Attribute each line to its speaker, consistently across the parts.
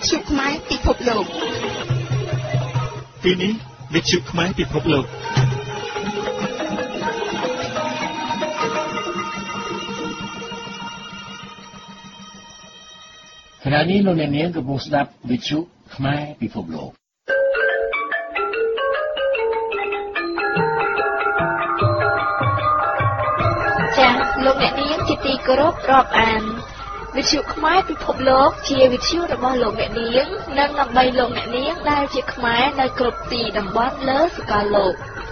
Speaker 1: ទ្យុខ្មែរពិភពលោក
Speaker 2: ទីនេះវិទ្យុខ្មែរពិភពលោក
Speaker 3: ខណៈនេះលោកអ្នកនាងកំពុងស្ដាប់វិទ្យុខ្មែរពិភពលោក
Speaker 1: ចា៎លោកអ្នកនាងជាទីគោរពរាប់អានវិទ្យុខ្មែរពិភពលោកជាវិទ្យុរបស់លោកអ្នកនាងនិងដើម្បីលោកអ្នកនាងដែលជាខ្មែរនៅគ្រប់ទីតំបន់លើសកលលោក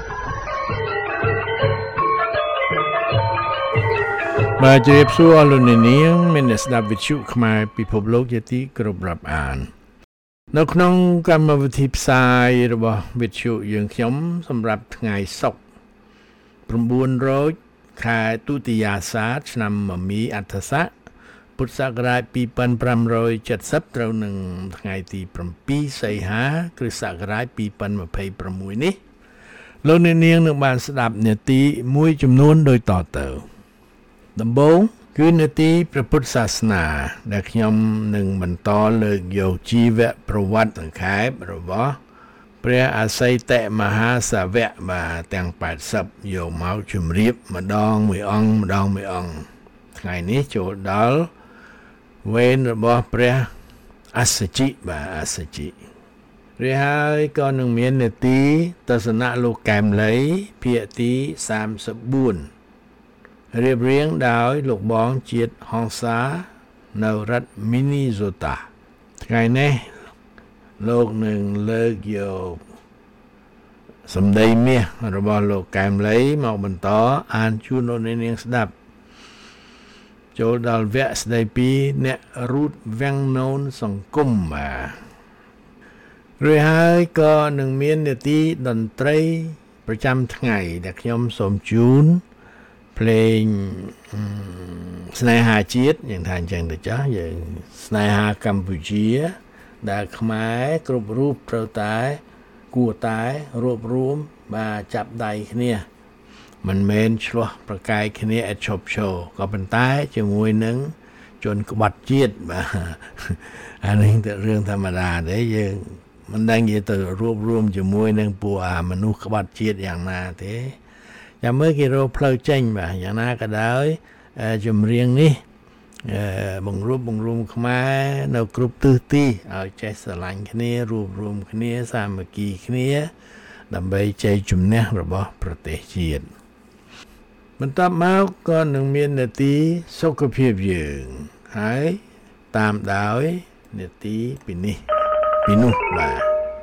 Speaker 4: បាទជម្រាបសួរលោកអ្នកនាងមានអ្នកស្ដាប់វិទ្យុខ្មែរពិភពលោកជាទីគោរពរាប់អាននៅក្នុងកម្មវិធីផ្សាយរបស់វិទ្យុយើងខ្ញុំសម្រាប់ថ្ងៃសុក្រ9រោចខែទុតិយាសាទឆ្នាំមមីអដ្ឋស័កពុទ្ធសករាជ2570ត្រូវនឹងថ្ងៃទី7សីហា គ្រិស្តសករាជ2026នេះលោកអ្នកនាងនឹងបានស្ដាប់នាទីមួយចំនួនដូចតទៅដំបូងគឺនាទីព្រះពុទ្ធសាសនាដែលខ្ញុំនឹងបន្តលើកយកជីវប្រវត្តិសង្ខេបរបស់ព្រះអសីតមហាសាវកបាទទាំង80យកមកជម្រាបម្ដងមួយអង្គថ្ងៃនេះចូលដល់វេនរបស់ព្រះអស្សជិបាទអស្សជិព្រះហើយក៏នឹងមាននាទីទស្សនៈលោកកែមលីភាគទី34រៀបរៀងដោយលោកបងជាតិហង្សានៅរដ្ឋមីនីសូតាថ្ងៃនេះលោកនឹងលើកយកសម្ដីមាសរបស់លោកកែមលីមកបន្តអានជូនលោកអ្នកនាងស្ដាប់ចូលដល់វគ្គស្ដីពីអ្នករូតវាំងនូនសង្គមបាទរួចហើយក៏នឹងមាននាទីតន្ត្រីប្រចាំថ្ងៃដែលខ្ញុំសូមជូនភ្លេងស្នេហាជាតិយ៉ាងថាអញ្ចឹងទៅចាស់យើងស្នេហាកម្ពុជាដែលខ្មែរគ្រប់រូបត្រូវតែគួរតែរួបរวมបាទចាប់ដៃគ្នាមិនមែនឆ្លោះប្រកែកគ្នាឥតឈប់ឈរក៏ប៉ុន្តែជាមួយនឹងជនក្បត់ជាតិបាទអានេះទៅរឿងធម្មតាទេយើងមិនដឹងនិយាយទៅរួបរวมជាមួយនឹងពួកមនុស្សក្បត់ជាតិយ៉ាងណាទេចាំមើលគេរកផ្លូវចេញបាទយ៉ាងណាក៏ដោយចម្រៀងនេះបង្រួបបង្រួមខ្មែរនៅគ្រប់ទិសទីឲ្យចេះស្រឡាញ់គ្នារួបរวมគ្នាសាមគ្គីគ្នាដើម្បីជ័យជំនះរបស់ប្រទេសជាតិបន្ទាប់មកក៏នឹងមាននាទីសុខភាពយើងហើយតាមដោយនាទីពីនេះពីនោះបាទ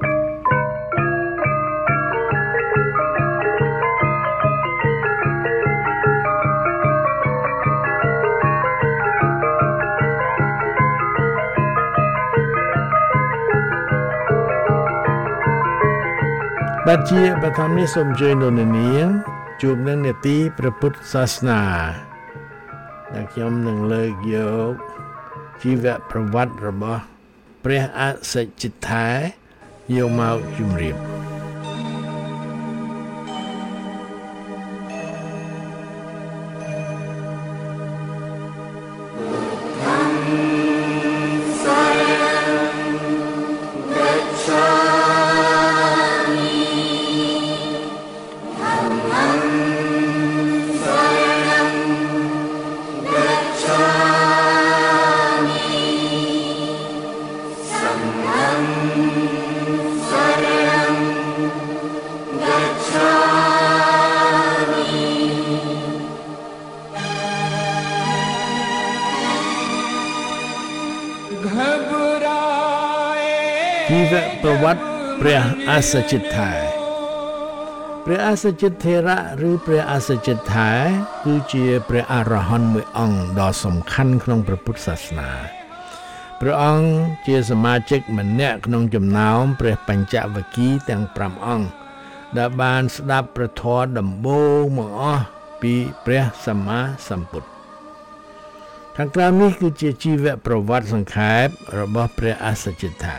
Speaker 4: បាទជាបឋមនេះសូមអញ្ជើញលោកអ្នកនាងជួបនឹងនាទីព្រះពុទ្ធសាសនាដែលខ្ញុំនឹងលើកយកជីវប្រវត្តិរបស់ព្រះអសច្ចិថែយកមកជម្រាបជីវប្រវត្តិព្រះអសច្ចិថែព្រះអសច្ចិថេរៈឬព្រះអសច្ចិថែគឺជាព្រះអរហន្តមួយអង្គដ៏សំខាន់ក្នុងព្រះពុទ្ធសាសនាព្រះអង្គជាសមាជិកម្នាក់ក្នុងចំណោមព្រះបញ្ចវគិ្គយទាំង5អង្គដែលបានស្ដាប់ព្រះធម៌ដំបូងមកអស់ពីព្រះសម្មាសម្ពុទ្ធខាងក្រោមនេះគឺជាជីវប្រវត្តិសង្ខេបរបស់ព្រះអសច្ចិថែ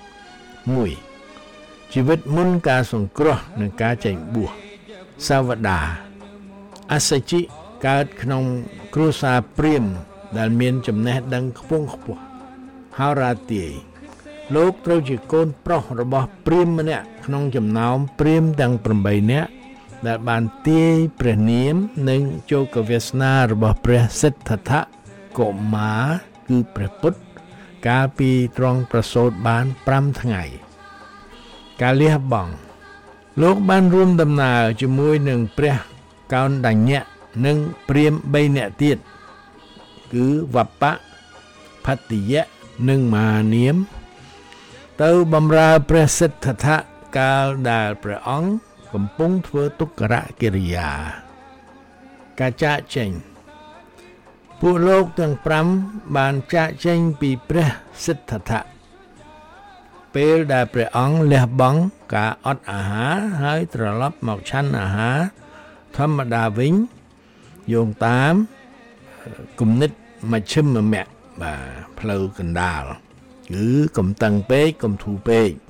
Speaker 4: 1ជីវិតមុនការសង្គ្រោះនិងការចេញបួសសាវតាអសច្ចិកើតក្នុងគ្រួសារព្រាហ្មណ៍ដែលមានចំណេះដឹងខ្ពង់ខ្ពស់ហោរាទាយលោកត្រូវជាកូនប្រុសរបស់ព្រាហ្មណ៍ម្នាក់ក្នុងចំណោមព្រាហ្មណ៍ទាំង8នាក់ដែលបានទាយព្រះនាមនិងជោគវាសនារបស់ព្រះសិទ្ធត្ថកុមារគឺព្រះពុទ្ធកាលពីទ្រង់ប្រសូតបាន5ថ្ងៃការលះបង់លោកបានរួមដំណើរជាមួយនឹងព្រះកោណ្ឌញ្ញៈនិងព្រាហ្មណ៍3នាក់ទៀតគឺវបៈផត្តយៈនិងមហានាមទៅបម្រើព្រះសិទ្ធត្ថកាលដែលព្រះអង្គកំពុងធ្វើទុក្ករកិរិយាការចាកចេញពួកលោកទាំង5បានចាកចេញពីព្រះសិទ្ធត្ថពេលដែលព្រះអង្គលះបង់ការអត់អាហារហើយត្រឡប់មកឆាន់អាហារធម្មតាវិញយោងតាមគំនិតមជ្ឈិមមគ្គបាទផ្លូវកណ្ដាលគឺកុំតឹងពេកកុំធូរពេក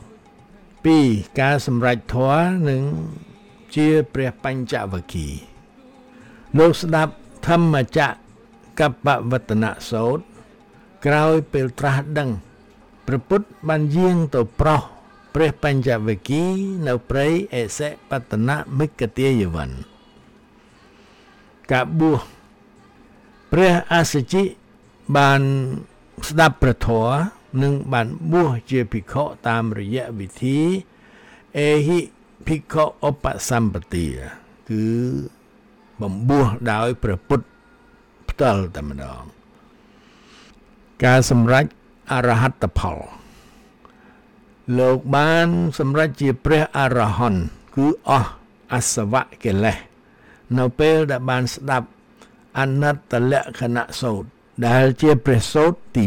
Speaker 4: 2ការសម្រេចធម៌និងជាព្រះបញ្ចវគិ្គយលោកស្ដាប់ធម្មចក្រកបវត្តនសូត្រក្រោយពេលត្រាស់ដឹងព្រះពុទ្ធបានយាងទៅប្រោសព្រះបញ្ចវគិ្គយនៅព្រៃអេសិបតនមិគទាយវ័នការបួសព្រះអស្សជិបានស្ដាប់ព្រះធម៌និងបានបួសជាភិក្ខុតាមរយៈវិធីអេហិភិក្ខុឧបសម្បទាគឺបំបួសដោយព្រះពុទ្ធផ្ទាល់តែម្ដងការសម្រេចអរហត្តផលលោកបានសម្រេចជាព្រះអរហន្តគឺអស់អាសវៈកិលេសនៅពេលដែលបានស្ដាប់អនត្តលក្ខណៈសូត្រដែលជាព្រះសូត្រទី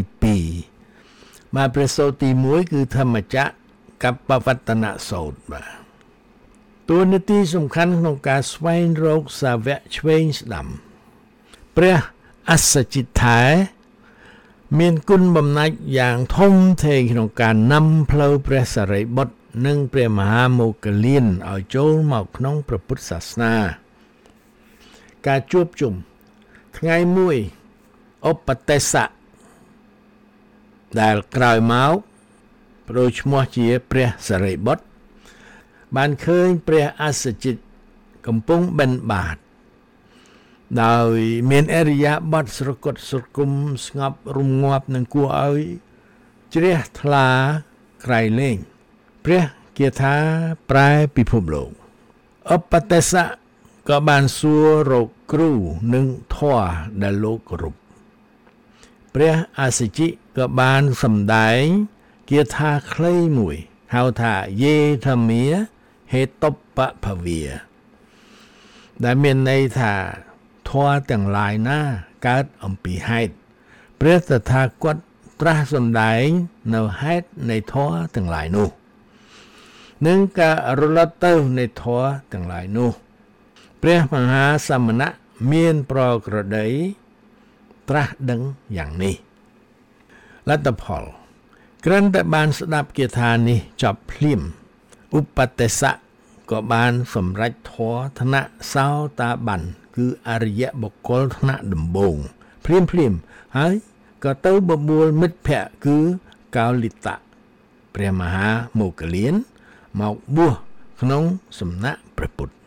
Speaker 4: 2មកព្រះសូត្រទី1គឺធម្មចក្រកបវត្តនសូត្របាទតួនាទីសំខាន់ក្នុងការស្វែងរកសាវកឆ្វេងស្ដាំព្រះអស្សជិដ្ឋាមានគុណបំណាច់យ៉ាងធំធេងក្នុងការនាំផ្លូវព្រះសារីបុត្រនិងព្រះមហាមោគលានឲ្យចូលមកក្នុងព្រះពុទ្ធសាសនាការជួបជុំថ្ងៃមួយឧបទេសៈដែលក្រោយមកប្រូរឈ្មោះជាព្រះសារីបុត្របានឃើញព្រះអស្សជិតកំពុងបិណ្ឌបាតដោយមានអរិយាបថស្រគត់ស្រគំស្ងប់រំងាប់នឹងគួរឲ្យជ្រះថ្លាក្រៃលែងព្រះគាថាប្រែពិភពលោកឧបទេសៈក៏បានសួររកគ្រូនិងធម៌ដែលលោកគោរពព្រះអស្សជិក៏បានសម្ដែងគាថាខ្លីមួយហៅថាយេធមាហេតុបភវាដែលមានន័យថាធម៌ទាំងឡាយណាកើតអំពីហេតុព្រះតថាគតត្រាស់សម្ដែងនៅហេតុនៃធម៌ទាំងឡាយនោះនិងការរលត់ទៅនៃធម៌ទាំងឡាយនោះព្រះមហាសមណៈមានប្រក្រតីត្រាស់ដឹងយ៉ាងនេះលទ្ធផលគ្រាន់តែបានស្ដាប់គាថានេះចប់ភ្លាមឧបទេសៈក៏បានសម្រេចធម៌ថ្នាក់សោតាបានគឺអរិយបុគ្គលថ្នាក់ដំបូងភ្លាមហើយក៏ទៅបបួលមិត្តភក្តិគឺកោលិតៈព្រះមហាមោគលានមកបួសក្នុងសំណាក់ព្រះពុទ្ធ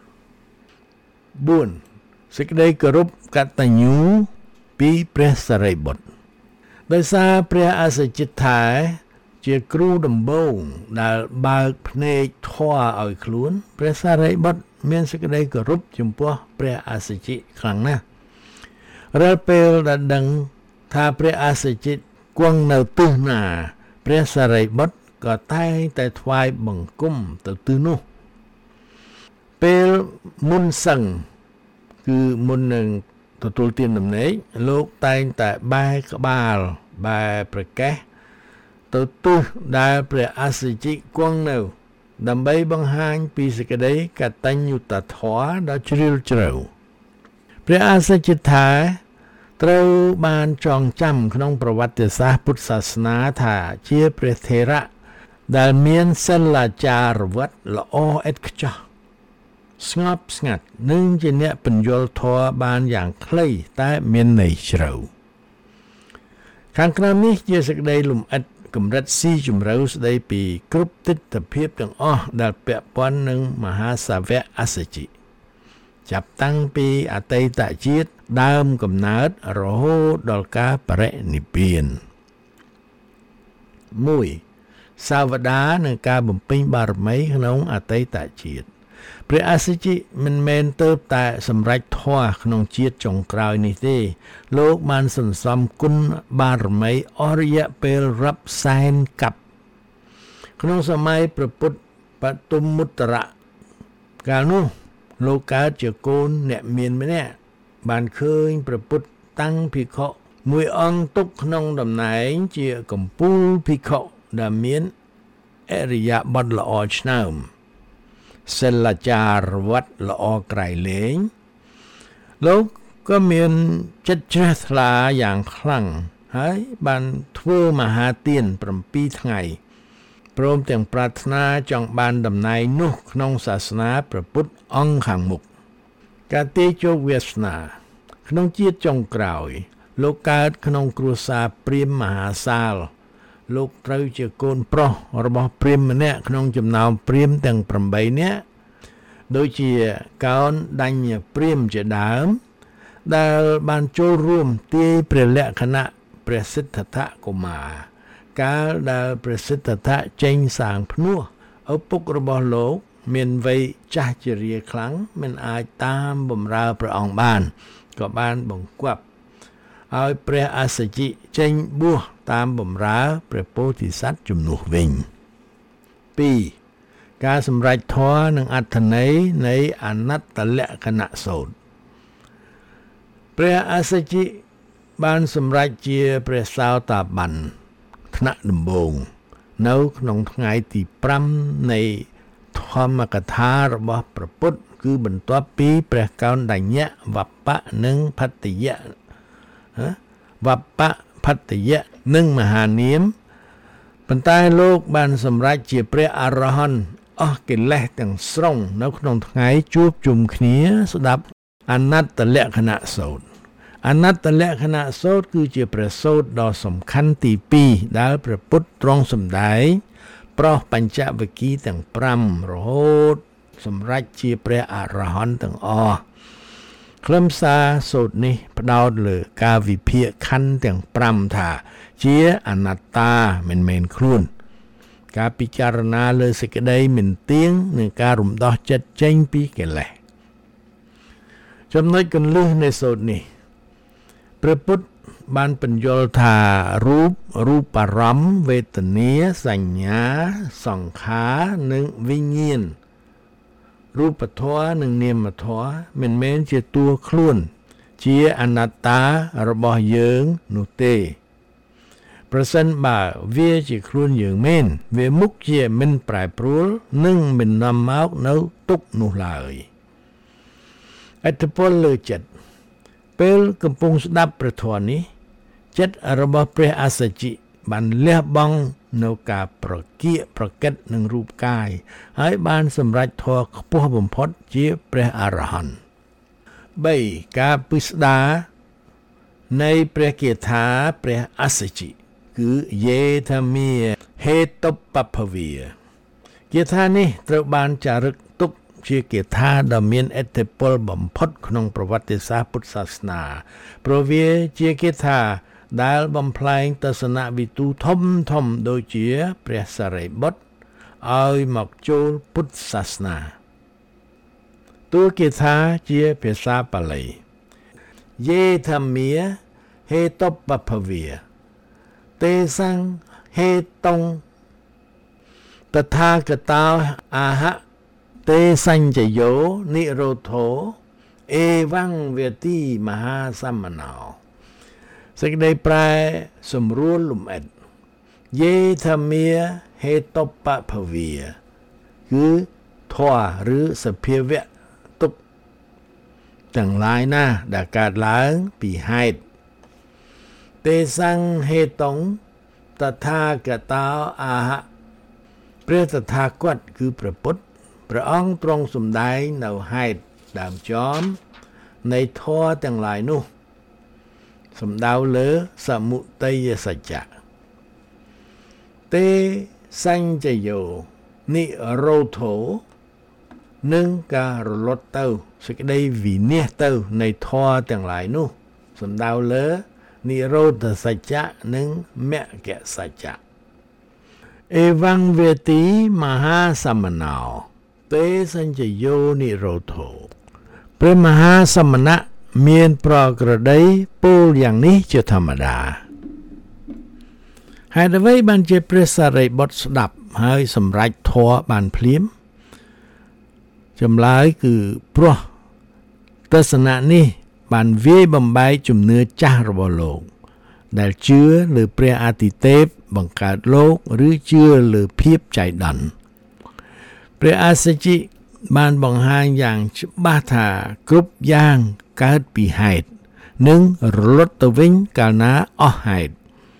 Speaker 4: 4សេចក្តីគោរពកតញ្ញូពីព្រះសារីបុត្រដោយសារព្រះអស្សជិដ្ឋាជាគ្រូដំបូងដែលបើកភ្នែកធម៌ឲ្យខ្លួនព្រះសារីបុត្រមានសេចក្តីគោរពចំពោះព្រះអស្សជិខ្លាំងណាស់រាល់ពេលដែលដឹងថាព្រះអស្សជិគង់នៅទិសណាព្រះសារីបុត្រក៏តែងតែថ្វាយបង្គំទៅទិសនោះពេលមុនសឹងគឺមុននឹងទទួលទានដំណេកលោកតែងតែបែរក្បាលបែរប្រកេះទៅទិសដែលព្រះអស្សជិគង់នៅដើម្បីបង្ហាញពីសេចក្តីកតញ្ញូតាធម៌ដ៏ជ្រាលជ្រៅព្រះអស្សជិថាត្រូវបានចងចាំក្នុងប្រវត្តិសាស្ត្រពុទ្ធសាសនាថាជាព្រះថេរៈដែលមានសិលាចារវត្តល្អឥតខ្ចោះស្ងប់ស្ងាត់និងជាអ្នកពន្យល់ធម៌បានយ៉ាងខ្លីតែមានន័យជ្រៅខាងក្រោមនេះជាសេចក្តីលំអិតកម្រិតស៊ីជម្រៅស្ដីពីគ្រប់ទិដ្ឋភាពទាំងអស់ដែលពាក់ព័ន្ធនឹងមហាសាវកអសជិចាប់តាំងពីអតីតជាតិដើមកំណើតរហូតដល់ការបរិនិព្វាន 1. សាវតានិងការបំពេញបារមីក្នុងអតីតជាតិព្រះអសជិមិនមែនទៅតែសម្រេចធម៌ក្នុងជាតិចុងក្រោយនេះទេលោកបានសន្សំគុណបារមីអស់រយៈពេលរាប់សែនកាប់ក្នុងសម័យព្រះពុទ្ធបទុមមុត្តរៈកាលនោះលោកកើតជាកូនអ្នកមានម្នាក់បានឃើញព្រះពុទ្ធតាំងភិក្ខុមួយអង្គទុកក្នុងតំណែងជាកំពូលភិក្ខុដែលមានអរិយាបថល្អឆ្នើមសិលចារវត្តល្អក្រៃលែងលោកក៏មានចិត្តជ្រះថ្លាយ៉ាងខ្លាំងហើយបានធ្វើមហាទាន7ថ្ងៃព្រមទាំងប្រាថ្នាចង់បានតំណែងនោះក្នុងសាសនាព្រះពុទ្ធអង្គខាងមុខការទេជោគវាសនាក្នុងជាតិចុងក្រោយលោកកើតក្នុងគ្រួសារព្រាហ្មណ៍មហាសាលលោកត្រូវជាកូនប្រុសរបស់ព្រាហ្មណ៍ម្នាក់ក្នុងចំណោមព្រាហ្មណ៍ទាំង8នាក់ដូចជាកោនដញ្ញព្រាហ្មណ៍ជាដើមដែលបានចូលរួមទាយព្រះលក្ខណៈព្រះសិទ្ធត្ថកុមារកាលដែលព្រះសិទ្ធត្ថចេញសាងភ្នោះឪពុករបស់លោកមានវ័យចាស់ជរាខ្លាំងមិនអាចតាមបម្រើព្រះអង្គបានក៏បានបង្គាប់ឲ្យព្រះអសជិចេញបួសតាមបម្រើព្រះពោធិសត្វជំនួសវិញ 2. ការសម្រេចធម៌និងអត្ថន័យនៃអនត្តលក្ខណៈសូត្រព្រះអសជិបានសម្រេចជាព្រះសោតាបានថ្នាក់ដំបូងនៅក្នុងថ្ងៃទី5នៃធម្មកថារបស់ព្រះពុទ្ធគឺបន្ទាប់ពីព្រះកោណ្ឌញ្ញវបៈនិងផត្តយៈវបៈផត្តយៈនិងមហានាមប៉ុន្តែលោកបានសម្រេចជាព្រះអរហន្តអស់កិលេសទាំងស្រុងនៅក្នុងថ្ងៃជួបជុំគ្នាស្ដាប់អនត្តលក្ខណៈសូត្រអនត្តលក្ខណៈសូត្រគឺជាព្រះសូត្រដ៏សំខាន់ទី2ដែលព្រះពុទ្ធទ្រង់សម្ដែងប្រោសបញ្ចវគិ្គយទាំង5រហូតសម្រេចជាព្រះអរហន្តទាំងអស់ខ្លឹមសារសូត្រនេះផ្ដោតលើការវិភាគខណ្ឌទាំង5ថាជាអនត្តាមិនមែនខ្លួនការពិចារណាលើសេចក្តីមិនទៀងនិងការរំដោះចិត្តចេញពីកិលេសចំណុចគន្លឹះនៃសូត្រនេះព្រះពុទ្ធបានបញ្យល់ថារូបអារម្មណ៍វេទនាសញ្ញាសង្ខារនិងវិញ្ញាណរូបធម៌និងនាមធម៌មិនមែនជាតួខ្លួនជាអនត្តារបស់យើងនោះទេប្រសិនបើវាជាខ្លួនយើងមែនវាមុខជាមិនប្រែប្រួលនិងមិននាំមកនៅទុក្ខនោះឡើយឥទ្ធិពលលើចិត្តពេលកំពុងស្ដាប់ព្រះធម៌នេះចិត្តរបស់ព្រះអសជិបានលះបង់នៅការប្រកៀកប្រកិតនឹងរូបកាយហើយបានសម្រេចធម៌ខ្ពស់បំផុតជាព្រះអរហន្ត 3. ការពិស្ដារនៃព្រះគាថាព្រះអសជិគឺយេថាមាហេតុបភវាគាថានេះត្រូវបានចារឹកទុកជាគាថាដ៏មានឥទ្ធិពលបំផុតក្នុងប្រវត្តិសាស្ត្រពុទ្ធសាសនាព្រោះវាជាគាថាដែលបំផ្លែងទស្សនវិទូធំដូចជាព្រះសារីបុត្រឲ្យមកចូលពុទ្ធសាសនាតួគាថាជាភាសាបាលីយេថាមាហេតុបភវាទេសង្ឃហេតុងតថាគតោអាហៈទេសញ្ញយោនិរោធោអេវង្វេទីមហាសមណោសេចក្តីប្រែសម្រួលលំអិតយេថាមាហេតុបភវាគឺធម៌ឬសភាវៈទុក្ខទាំងឡាយណាដែលកើតឡើងពីហេតុទេសង្ឃហេតុងតថាគតោអាហៈព្រះតថាគតគឺព្រះពុទ្ធព្រះអង្គទ្រង់សម្ដែងនៅហេតុដើមចំនៃធម៌ទាំងឡាយនោះសំដៅលើសមុទយសច្ចៈទេសញ្ជយោនិរោធោនឹងការរលត់ទៅសេចក្តីវិនិច្ឆ័យទៅនៃធម៌ទាំងឡាយនោះសំដៅលើនិរោធសច្ចៈនិងមគ្គសច្ចៈអេវង្វេទីមហាសមណោទេសញ្ជយោនិរោធោព្រះមហាសមណៈមានប្រក្រតីពោលយ៉ាងនេះជាធម្មតាហេតុអ្វីបានជាព្រះសារីបុត្រស្ដាប់ហើយសម្រេចធម៌បានភ្លាមចម្លើយគឺព្រោះទស្សនៈនេះបានវាយបំបែកជំនឿចាស់របស់លោកដែលជឿលើព្រះអាទិទេពបង្កើតលោកឬជឿលើភាពចៃដន្យព្រះអាសជិបានបង្ហាញយ៉ាងច្បាស់ថាគ្រប់យ៉ាងកើតពីហេតុនិងរលត់ទៅវិញកាលណាអស់ហេតុ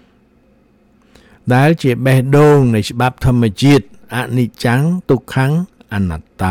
Speaker 4: ដែលជាបេះដូងនៃច្បាប់ធម្មជាតិអនិច្ចំទុក្ខំអនត្តា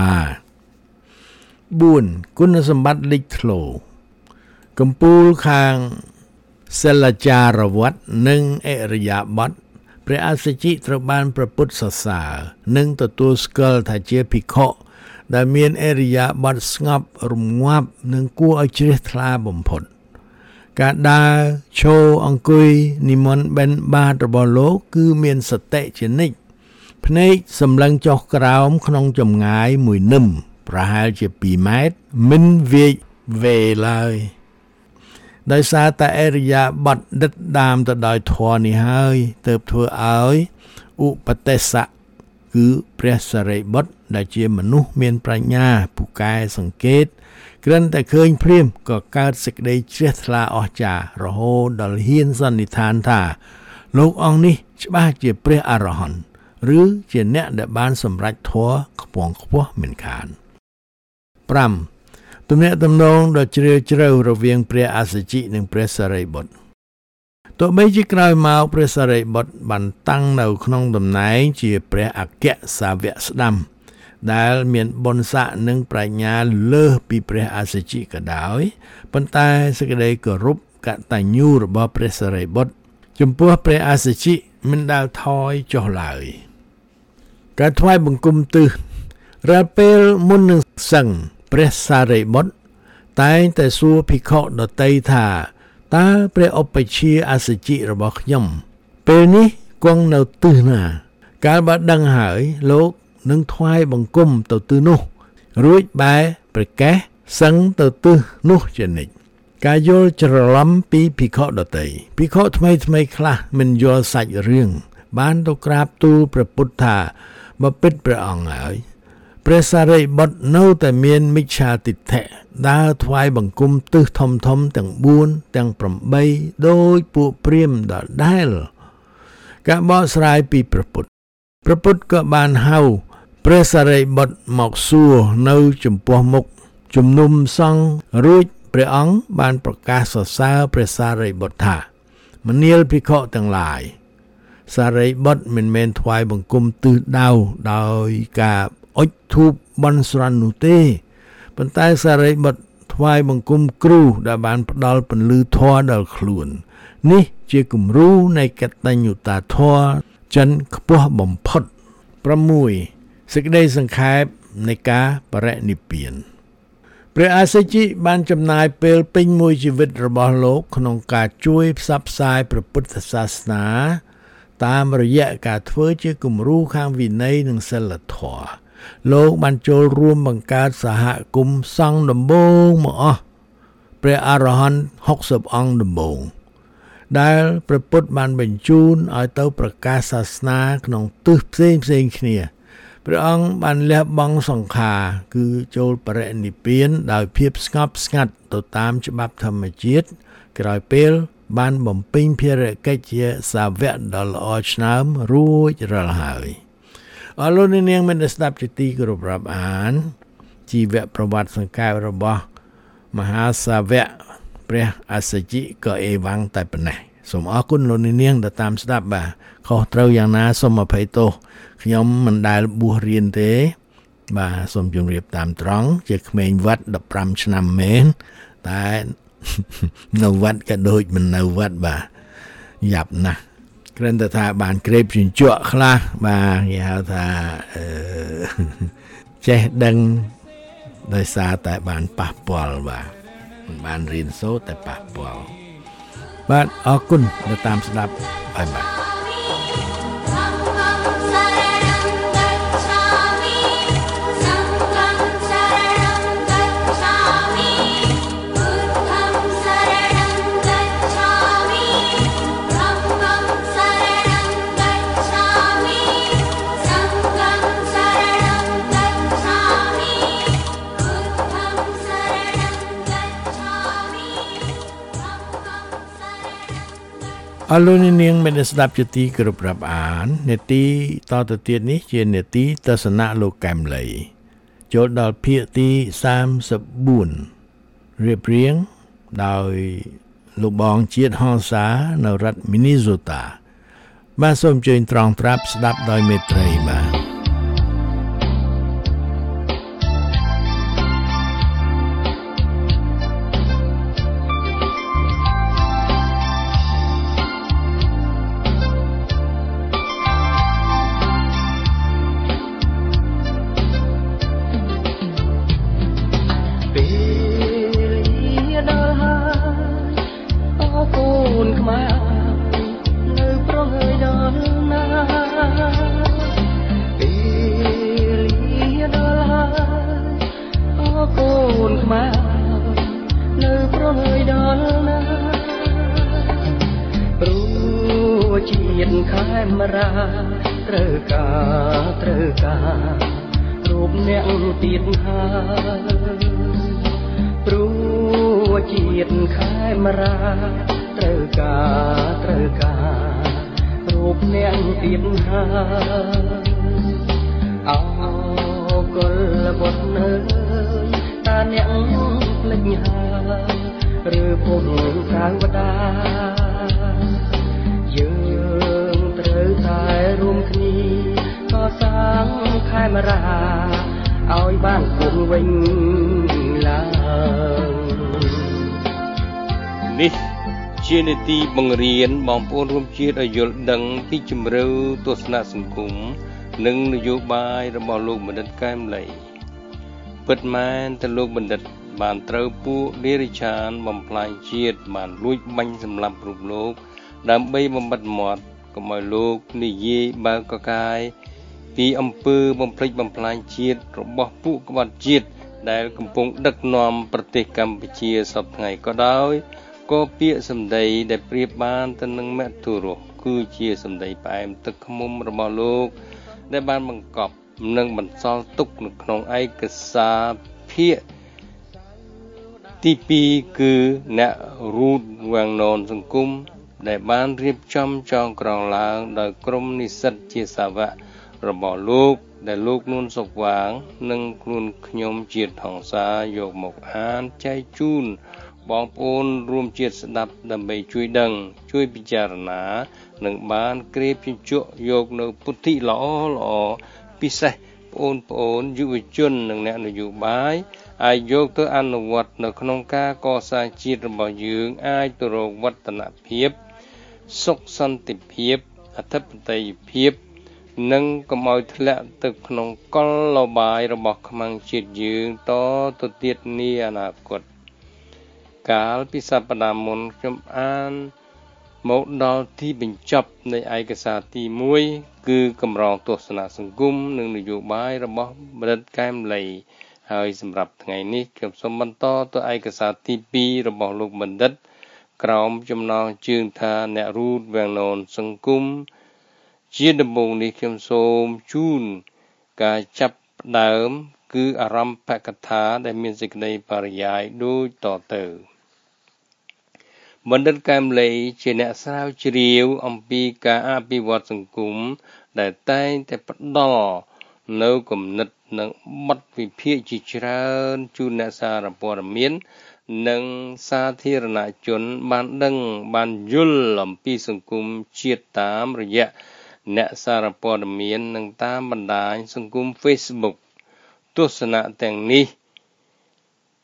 Speaker 4: 4. គុណសម្បត្តិលេចធ្លោកំពូលខាងសិលចារវត្តនិងអរិយាបថព្រះអស្សជិត្រូវបានព្រះពុទ្ធសរសើរនិងទទួលស្គាល់ថាជាភិក្ខុដែលមានអរិយាបថស្ងប់រងាប់និងគួរឲ្យជ្រះថ្លាបំផុតការដើរឈរអង្គុយនិមន្តបិណ្ឌបាតរបស់លោកគឺមានសតិជានិច្ចភ្នែកសម្លឹងចុះក្រោមក្នុងចម្ងាយមួយនឹមប្រហែលជា2ម៉ែត្រមិនវាយវេឡើយដោយសារតែអរិយាបថដិតដាមទៅដោយធម៌នេះហើយទើបធ្វើឲ្យឧបទេសៈគឺព្រះសារីបុត្រដែលជាមនុស្សមានប្រាជ្ញាពូកែសង្កេតគ្រាន់តែឃើញភ្លាមក៏កើតសេចក្តីជ្រះថ្លាអស្ចារ្យរហូតដល់ហ៊ានសន្និដ្ឋានថាលោកអង្គនេះច្បាស់ជាព្រះអរហន្តឬជាអ្នកដែលបានសម្រេចធម៌ខ្ពង់ខ្ពស់មិនខាន 5. ទំនាក់ទំនងដ៏ជ្រាលជ្រៅរវាងព្រះអស្សជិនិងព្រះសារីបុត្រទោះបីជាក្រោយមកព្រះសារីបុត្របានតាំងនៅក្នុងតំណែងជាព្រះអគ្គសាវកស្ដាំដែលមានបុណ្យស័ក្តិនិងប្រាជ្ញាលើសពីព្រះអស្សជិក៏ដោយប៉ុន្តែសេចក្តីគោរពកតញ្ញូរបស់ព្រះសារីបុត្រចំពោះព្រះអស្សជិមិនដែលថយចុះឡើយការថ្វាយបង្គំទិសរាល់ពេលមុននឹងសឹងព្រះសារីបុត្រតែងតែសួរភិក្ខុដទៃថាតើព្រះឧបជាអស្សជិរបស់ខ្ញុំពេលនេះគង់នៅទិសណាកាលបើដឹងហើយលោកនឹងថ្វាយបង្គំទៅទិសនោះរួចបែរប្រកេះសឹងទៅទិសនោះជានិច្ចការយល់ច្រឡំពីភិក្ខុដទៃភិក្ខុថ្មីខ្លះមិនយល់សាច់រឿងបានទៅក្រាបទូលព្រះពុទ្ធថាបើពិតព្រះអង្គហើយព្រះសារីបុត្រនៅតែមានមិច្ឆាទិដ្ឋិដើរថ្វាយបង្គំទិសធំទាំង4ទាំង8ដោយពួកព្រាហ្មណ៍ដដែលការបកស្រាយពីព្រះពុទ្ធក៏បានហៅព្រះសារីបុត្រមកសួរនៅចំពោះមុខជំនុំសង្ឃរួចព្រះអង្គបានប្រកាសសរសើរព្រះសារីបុត្រថាមនាលភិក្ខុទាំងឡាយសារីបុត្រមិនមែនថ្វាយបង្គំទិសដៅដោយការអុជធូបបន់ស្រន់នោះទេប៉ុន្តែសារីបុត្រថ្វាយបង្គំគ្រូដែលបានផ្ដល់ពន្លឺធម៌ដល់ខ្លួននេះជាគំរូនៃកតញ្ញូតាធម៌ចិនខ្ពស់បំផុត 6. សេចក្តីសង្ខេបនៃការបរិនិព្វានព្រះអស្សជិបានចំណាយពេលពេញមួយជីវិតរបស់លោកក្នុងការជួយផ្សព្វផ្សាយព្រះពុទ្ធសាសនាតាមរយៈការធ្វើជាគំរូខាងវិន័យនិងសិលធម៌លោកបានចូលរួមបង្កើតសហគមន៍សង្ឃដំបូងមកអស់ព្រះអរហន្ត60អង្គដំបូងដែលព្រះពុទ្ធបានបញ្ជូនឲ្យទៅប្រកាសសាសនាក្នុងទិសផ្សេងគ្នាព្រះអង្គបានលះបង់សង្ខារគឺចូលបរិនិព្វានដោយភាពស្ងប់ស្ងាត់ទៅតាមច្បាប់ធម្មជាតិក្រោយពេលបានបំពេញភារកិច្ចជាសាវកដ៏ល្អឆ្នើមរួចរាល់ហើយអរលោកនាងមានស្ដាប់ជាទីគោរពរាប់អានជីវប្រវត្តិសង្ខេបរបស់មហាសាវកព្រះអស្សជិក៏អេវ៉ាំងតែប៉ុណ្ណេះសូមអរគុណលោកនាងដែលតាមស្ដាប់បាទខុសត្រូវយ៉ាងណាសូមអភ័យទោសខ្ញុំមិនដែលបួសរៀនទេបាទសូមជម្រាបតាមត្រង់ជាក្មេងវត្ត15ឆ្នាំមែនតែនៅវត្តក៏ដូចមិននៅវត្តបាទយ៉ាប់ណាស់គ្រាន់តែថាបានក្រេបជញ្ជក់ខ្លះបាទគេហៅថាចេះដឹងដោយសារតែបានប៉ះពាល់បាទមិនបានរៀនសូត្រតែប៉ះពាល់បាទអរគុណដែលតាមស្ដាប់បាយបាយអរលោកនាងមានស្ដាប់ជាទីគោរពរាប់អាននេតិតទៅទៀតនេះជានេតិទស្សនៈលោកកែមលីចូលដល់ភាគទី34រៀបរៀងដោយលោកបងជាតិហងសានៅរដ្ឋ Minnesota បាទសូមអញ្ជើញត្រង់ត្រាប់ស្ដាប់ដោយមេត្រីបាទរូបអ្នកទៀតហើយព្រោះជាតិខែមរាត្រូវការរូបអ្នកទៀតហើយអោកុលបុត្រនៅតាអ្នកភ្លេចហើយឬពុំសាវតាយើងត្រូវតែរួមគ្នាកសាងខេមរាឲ្យបានគង់វិញឡើង
Speaker 5: នេះជានីតិបង្រៀនបងប្អូនរួមជាតិឲ្យយល់ដឹងពីជំរឿទស្សនៈសង្គមនិងនយោបាយរបស់លោកបណ្ឌិតកែមលីពិតមែនតែលោកបណ្ឌិតបានត្រូវពួកនារីឆានបំផ្លាញជាតិបានលួចបាញ់សម្លាប់រូបលោកដើម្បីបំបិតមាត់កុំឲ្យលោកនិយាយបើកកាយពីអំពើបំផ្លិចបំផ្លាញជាតិរបស់ពួកក្បត់ជាតិដែលកំពុងដឹកនាំប្រទេសកម្ពុជាសពថ្ងៃក៏ដោយក៏ពាក្យសម្ដីដែលប្រៀបបានទៅនឹងមធុរសគឺជាសម្ដីផ្អែមទឹកឃ្មុំរបស់លោកដែលបានបង្កប់និងបន្សល់ទុកនៅក្នុងឯកសារភាគទី2គឺអ្នករូតវាំងននសង្គមដែលបានរៀបចំចងក្រងឡើងដោយក្រុមនិស្សិតជាសាវករបស់លោកដែលលោកនួនសុកវាងនិងខ្លួនខ្ញុំជាតិហងសាយកមកអានចែកជូនបងប្អូនរួមជាតិស្ដាប់ដើម្បីជួយដឹងជួយពិចារណានិងបានក្រេបជញ្ជក់យកនៅពុទ្ធិល្អពិសេសបងប្អូនយុវជននិងអ្នកនយោបាយអាចយកទៅអនុវត្តនៅក្នុងការកសាងជាតិរបស់យើងអាចទៅរកវឌ្ឍនភាពសុខសន្តិភាពអធិបតេយ្យភាពនិងកុំឲ្យធ្លាក់ទៅក្នុងកលបាយរបស់ខ្មាំងជាតិយើងតទៅទៀតនាអនាគតកាលពីសប្តាហ៍មុនខ្ញុំអានមកដល់ទីបញ្ចប់នៃឯកសារទី1គឺកម្រងទស្សនៈសង្គមនិងនយោបាយរបស់បណ្ឌិតកែមលីហើយសម្រាប់ថ្ងៃនេះខ្ញុំសូមបន្តទៅឯកសារទី2របស់លោកបណ្ឌិតក្រោមចំណងជើងថាអ្នករូតវាំងននសង្គមជាដំបូងនេះខ្ញុំសូមជូនការចាប់ផ្ដើមគឺអារម្មណ៍បកថាដែលមានសេចក្តីបរិយាយដូចតទៅបណ្ឌិតកែមលីជាអ្នកស្រាវជ្រាវអំពីការអភិវឌ្ឍសង្គមដែលតែងតែផ្ដល់នៅគំនិតនិងបទវិភាគជាច្រើនជូនអ្នកសារព័ត៌មាននិងសាធារណជនបានដឹងបានយល់អំពីសង្គមជាតិតាមរយៈអ្នកសារព័ត៌មាននិងតាមបណ្ដាញសង្គម Facebook ទស្សនៈទាំងនេះ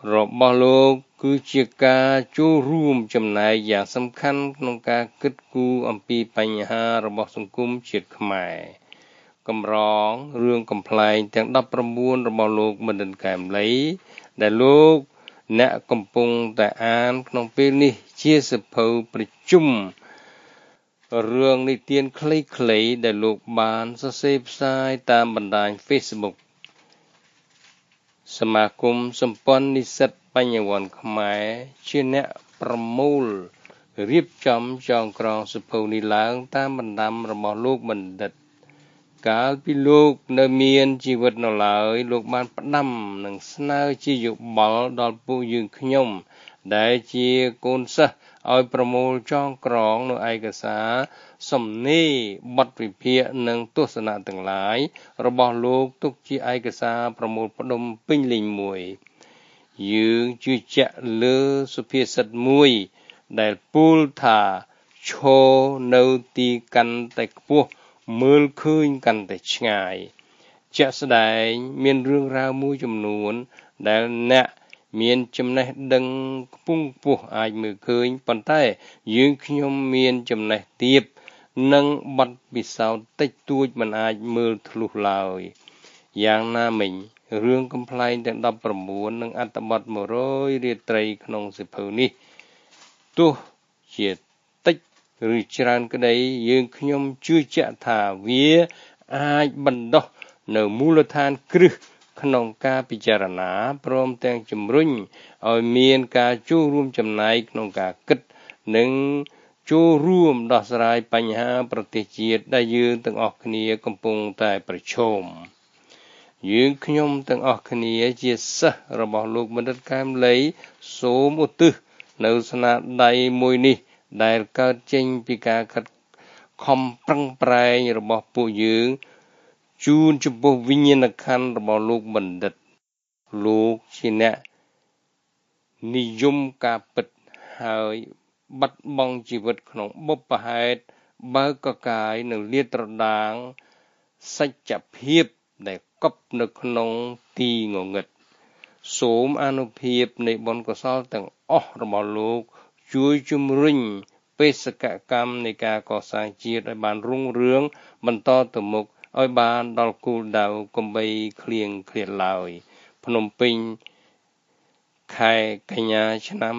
Speaker 5: របស់លោកគឺជាការចូលរួមចំណែកយ៉ាងសំខាន់ក្នុងការគិតគូរអំពីបញ្ហារបស់សង្គមជាតិខ្មែរកម្រងរឿងកំប្លែងទាំង19របស់លោកបណ្ឌិតកែមលីដែលលោកអ្នកកំពុងតែអានក្នុងពេលនេះជាសៀវភៅប្រជុំរឿងនិទានខ្លីៗដែលលោកបានសរសេរផ្សាយតាមបណ្ដាញ Facebook សមាគមសម្ព័ន្ធនិស្សិតបញ្ញវន្តខ្មែរជាអ្នកប្រមូលរៀបចំចងក្រងសៀវភៅនេះឡើងតាមបណ្ដាំរបស់លោកបណ្ឌិតកាលពីលោកនៅមានជីវិតនៅឡើយលោកបានផ្ដាំនិងស្នើជាយោបល់ដល់ពួកយើងខ្ញុំដែលជាកូនសិស្សឲ្យប្រមូលចងក្រងនៅឯកសារសំណេរបទវិភាគនិងទស្សនៈទាំងឡាយរបស់លោកទុកជាឯកសារប្រមូលផ្ដុំពេញលេញមួយយើងជឿជាក់លើសុភាសិតមួយដែលពោលថាឈរនៅទីកាន់តែខ្ពស់មើលឃើញកាន់តែឆ្ងាយជាក់ស្ដែងមានរឿងរ៉ាវមួយចំនួនដែលអ្នកមានចំណេះដឹងខ្ពង់ខ្ពស់អាចមើលឃើញប៉ុន្តែយើងខ្ញុំមានចំណេះទាបនិងបទពិសោធន៍តិចតួចមិនអាចមើលធ្លុះឡើយយ៉ាងណាមិញរឿងកំប្លែងទាំង19និងអត្ថបទ100រាត្រីក្នុងសៀវភៅនេះទោះជាតិចឬច្រើនក្តីយើងខ្ញុំជឿជាក់ថាវាអាចបណ្ដុះនៅមូលដ្ឋានគ្រឹះក្នុងការពិចារណាព្រមទាំងជំរុញឲ្យមានការចូលរួមចំណែកក្នុងការគិតនិងចូលរួមដោះស្រាយបញ្ហាប្រទេសជាតិដែលយើងទាំងអស់គ្នាកំពុងតែប្រឈមយើងខ្ញុំទាំងអស់គ្នាជាសិស្សរបស់លោកបណ្ឌិតកែមលីសូមឧទ្ទិសនៅស្នាដៃមួយនេះដែលកើតចេញពីការខិតខំប្រឹងប្រែងរបស់ពួកយើងជូនចំពោះវិញ្ញាណក្ខន្ធរបស់លោកបណ្ឌិតលោកជាអ្នកនិយមការពិតហើយបាត់បង់ជីវិតក្នុងបុព្វហេតុបើកកាយនៅលាតត្រដាងសច្ចភាពដែលកប់នៅក្នុងទីងងឹតសូមអានុភាពនៃបុណ្យកុសលទាំងអស់របស់លោកជួយជំរុញបេសកកម្មនៃការកសាងជាតិឲ្យបានរុងរឿងបន្តទៅមុខឲ្យបានដល់គោលដៅកុំបីឃ្លៀងឃ្លាតឡើយភ្នំពេញខែកញ្ញាឆ្នាំ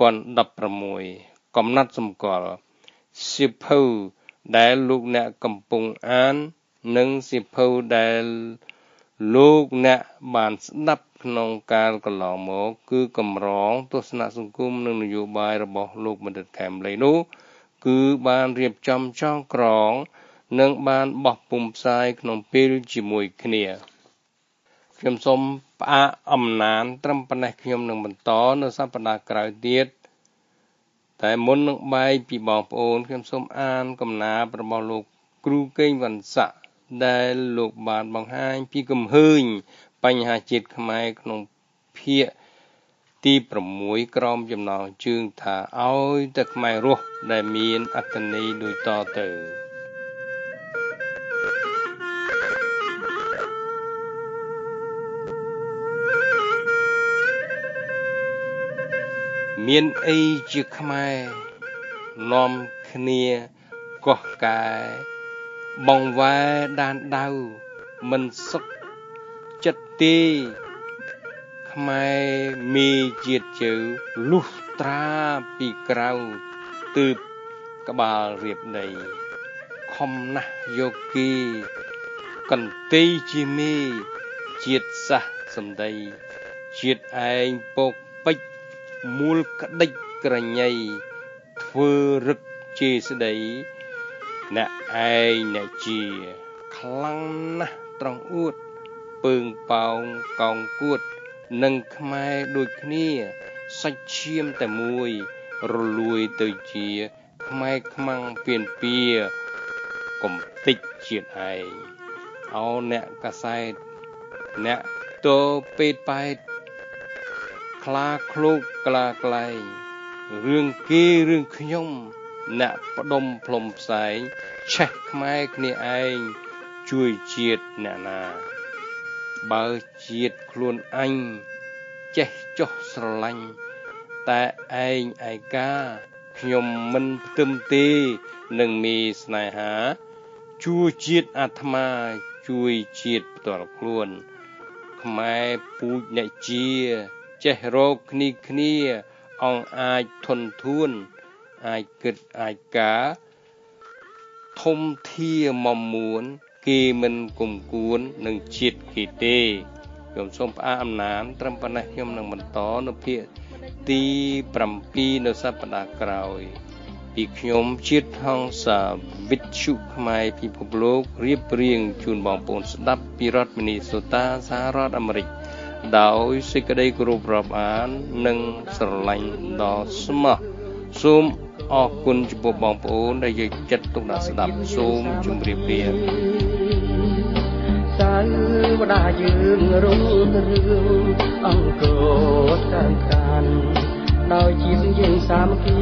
Speaker 5: 2016កំណត់សម្គាល់សៀវភៅដែលលោកអ្នកកំពុងអាននិងសៀវភៅដែលលោកអ្នកបានស្ដាប់ក្នុងកាលកន្លងមកគឺកម្រងទស្សនៈសង្គមនិងនយោបាយរបស់លោកបណ្ឌិតកែមលីនោះគឺបានរៀបចំចងក្រងនិងបានបោះពុម្ពផ្សាយក្នុងពេលជាមួយគ្នាខ្ញុំសូមផ្អាកអំណានត្រឹមប៉ុណ្ណេះខ្ញុំនឹងបន្តនៅសប្តាហ៍ក្រោយទៀតតែមុននឹងបែកពីបងប្អូនខ្ញុំសូមអានកំណាព្យរបស់លោកគ្រូកេងវណ្ណស័ក្តិដែលលោកបានបង្ហាញពីគំហើញបញ្ហាជាតិខ្មែរក្នុងភាគទី6ក្រោមចំណងជើងថាឲ្យតែខ្មែររស់ដែលមានអត្ថន័យដូចតទៅមានអីជាខ្មែរនាំគ្នាកោះកែបងវ៉ែដានដៅមិនសុខចិត្តទេខ្មែរមេជាតិជើលុះត្រាពីក្រៅទើបក្បាលរៀបដីខំណាស់យកគេកន្ទៃជាមេជាតិសាសសំដីជាតិឯងពកពេជ្រមូលក្តិចក្រញ៉ៃធ្វើរឹកជេរស្ដីអ្នកឯងអ្នកជាខ្លាំងណាស់ត្រង់អួតពើងប៉ោងកោងគួតនឹងខ្មែរដូចគ្នាសាច់ឈាមតែមួយរលួយទៅជាខ្មែរខ្មាំងពៀនពៀកំតិចជាតិឯងអោអ្នកកាសែតអ្នកតពេតប៉ែតខ្លាឃ្លោកក្លាក្លែងរឿងគេរឿងខ្ញុំអ្នកផ្ដុំផ្លុំផ្សែងឆេះខ្មែរគ្នាឯងជួយជាតិអ្នកណាបើជាតិខ្លួនអញចេះចុះស្រឡាញ់តែឯងឯកាខ្ញុំមិនផ្ទឹមទេនឹងមានស្នេហាជួយជាតិអាត្មាជួយជាតិផ្ទាល់ខ្លួនខ្មែរពូជអ្នកជាចេះរកគ្នាអង្គអាចធន់ធួនអាចគិតអាចការធំធាមមួនគេមិនគុំគួននឹងជាតិគេទេខ្ញុំសូមផ្អាកអំណានត្រឹមប៉ុណ្ណេះខ្ញុំនឹងបន្តនៅភាគទី7នៅសប្តាហ៍ក្រោយពីខ្ញុំជាតិហង្សាវិទ្យុខ្មែរពិភពលោករៀបរៀងជូនបងប្អូនស្ដាប់ពីរដ្ឋមីនីសូតាសហរដ្ឋអាមេរិកដោយសេចក្តីគោរពរាប់អាននិងស្រឡាញ់ដ៏ស្មោះសូមអរគុណចំពោះបងប្អូនដែលយកចិត្តទុកដាក់ស្ដាប់សូមជម្រាបលា
Speaker 6: សាវតាយើងរុងរឿងអង្គរតាមដោយជាតិយើងសាមគ្គី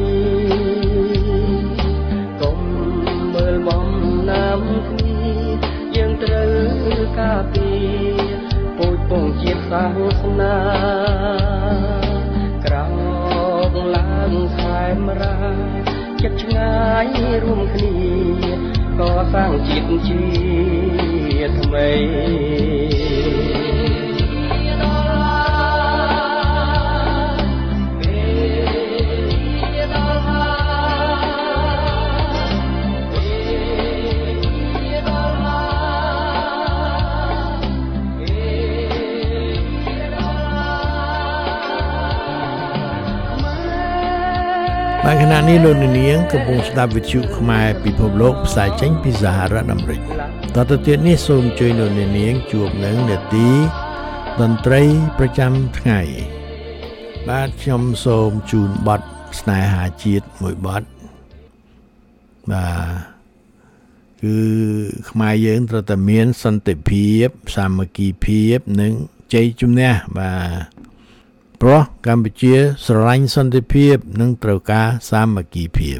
Speaker 6: កុំមើលបំណាំគ្នាយើងត្រូវការពារពូជពងជាតិសាសនាក្រោកឡើងខែមរាចិត្តឆ្ងាយរួមគ្នាកសាងជាតិជាថ្មី
Speaker 4: ในขณะนี้លោកនាងកំពុងស្ដាប់វិទ្យុខ្មែរពិភពលោកផ្សាយចេញពីសហរដ្ឋអាមេរិកតទៅទៀតនេះសូមជួយលោកនាងជួបនឹងនាទីតន្ត្រីប្រចាំថ្ងៃបាទខ្ញុំសូមជូនបទស្នេហាជាតិមួយបទបាទគឺខ្មែរយើងត្រូវតែមានសន្តិភាពសាមគ្គីភាពនិងជ័យជំនះបាទព្រោះកម្ពុជាស្រឡាញ់សន្តិភាពនិងត្រូវការសាមគ្គីភាព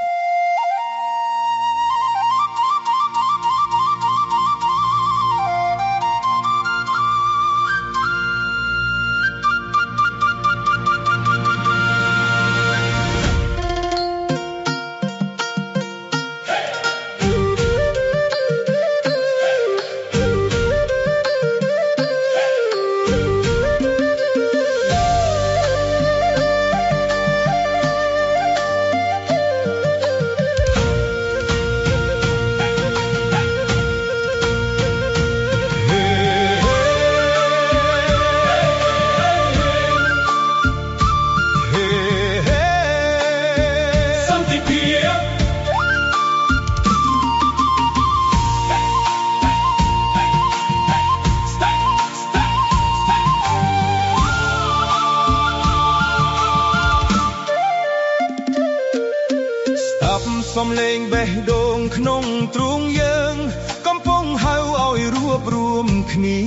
Speaker 7: សំឡេងបេះដូងក្នុងទ្រូងយើងកំពុងហៅឲ្យរួបរวมគ្នា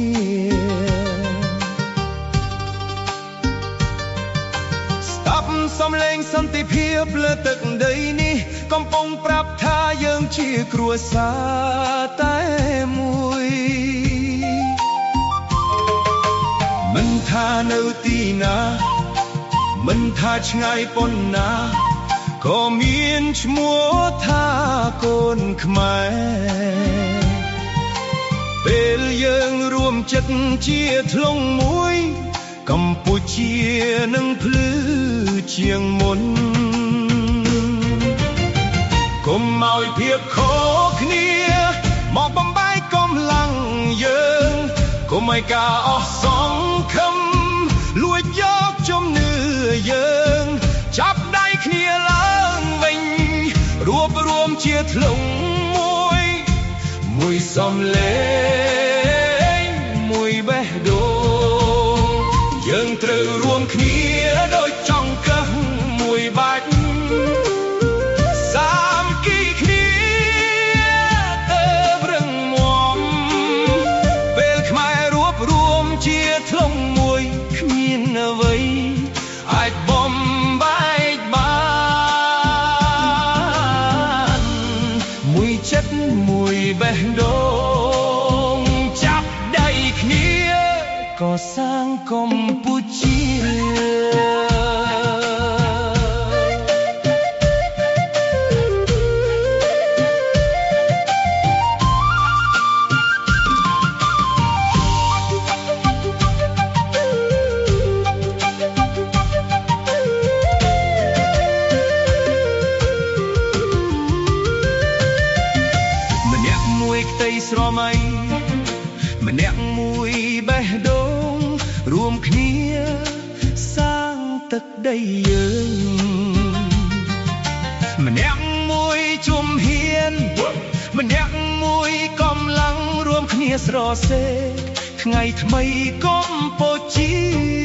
Speaker 7: ស្ដាប់សំឡេងសន្តិភាពលើទឹកដីនេះកំពុងប្រាប់ថាយើងជាគ្រួសារតែមួយមិនថានៅទីណាមិនថាឆ្ងាយប៉ុណ្ណាក៏មានឈ្មោះថាកូនខ្មែរពេលយើងរួមចិត្តជាធ្លុងមួយកម្ពុជានឹងភ្លឺជាងមុនកុំឲ្យភាពខុសគ្នាមកបំបែកកម្លាំងយើងកុំឲ្យការអស់សង្ឃឹមលួចយកជំនឿយើងចាប់ដៃគ្នាឡើងវិញរួបរวมជាធ្លុងមួយសំឡេងមួយបេះដូងយើងត្រូវរួមគ្នាដូចចង្កឹះមួយបាច់សាមគ្គីគ្នាទៅរឹងមាំពេលខ្មែររួបរวมជាធ្លុងមួយគ្មានអ្វីអាចបំបែកបានមួយចិត្តមួយបេះដូងចាប់ដៃគ្នាកសាងកម្ពុជាស្រមៃម្នាក់មួយបេះដូងរួមគ្នាសាងទឹកដីយើងម្នាក់មួយជំហានម្នាក់មួយកម្លាំងរួមគ្នាស្រសេថ្ងៃថ្មីកម្ពុជា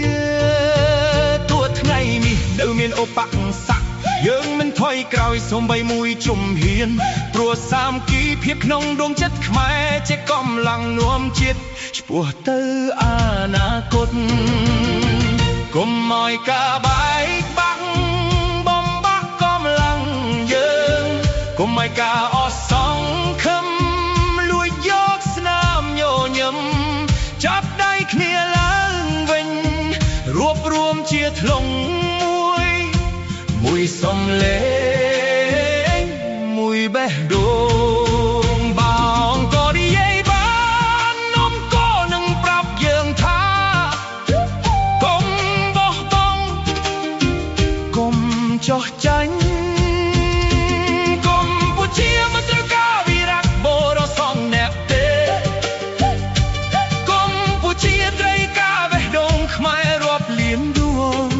Speaker 7: ទួថ្ងៃនេះនៅមានឧបសគ្គយើងមិនថយក្រោយសូម្បីមួយជំហានព្រោះសាមគ្គីភាពក្នុងដួងចិត្តខ្មែរជាកម្លាំងនាំជាតិឆ្ពោះទៅអនាគតកុំឲ្យការបែកបាក់បំបាក់កម្លាំងយើងកុំឲ្យការអស់សង្ឃឹមលួចយកស្នាមញញឹមចាប់ដៃគ្នាឡើងវិញរួបរวมជាធ្លុងមួយសំលេងមួយបេះដូងបងក៏និយាយបាននំក៏នឹងប្រាប់យើងថាកុំបោះបង់កុំចោះចាញ់កម្ពុជាមិនត្រូវការវិរៈបរសងអ្នកទេកម្ពុជាត្រូវការបេះដូងខ្មែររាប់លានដួង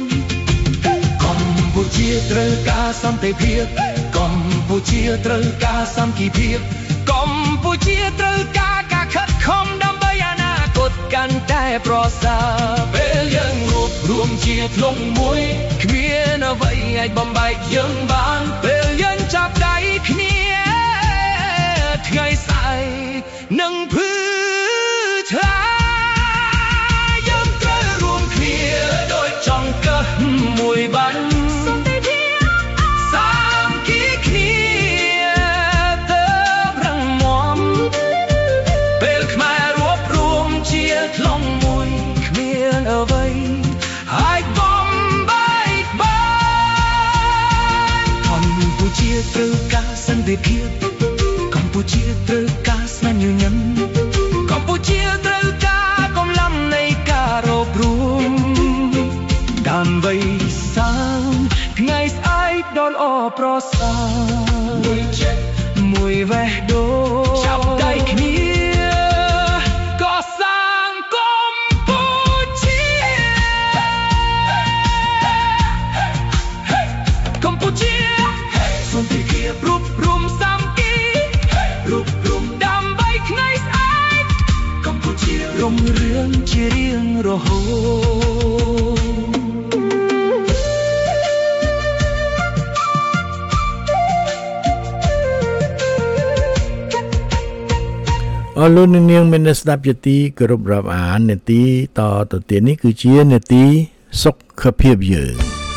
Speaker 7: កម្ពុជាត្រូវការសន្តិភាពកម្ពុជាត្រូវការសាមគ្គីភាពកម្ពុជាត្រូវការការខិតខំដើម្បីអនាគតកាន់តែប្រសើរពេលយើងរួបរวมជាធ្លុងមួយគ្មានអ្វីអាចបំបែកយើងបានពេលយើងចាប់ដៃគ្នាថ្ងៃស្អែកនឹងភឺថ្លាយើងត្រូវរួមគ្នាដោយចង្កឹះមួយបាញ់ត្រូវការសន្តិភាពកម្ពុជាត្រូវការស្នាមញញឹមកម្ពុជាត្រូវការកម្លាំងនៃការរួបរวมដើម្បីសាងថ្ងៃស្អែកដ៏ល្អប្រសើរមួយបេះដូងចាប់ដៃគ្នាកសាងកម្ពុជាកម្ពុជាសន្តិភាពរួបរวมសាមគ្គីរួបរวมដើម្បីថ្ងៃស្អែកកម្ពុជារុងរឿងជារៀងរហូត
Speaker 4: អរលោកនាងមានស្ដាប់ជាទីគោរពរាប់អាននាទីតទៅទៀតនេះគឺជានាទីសុខភាពយើង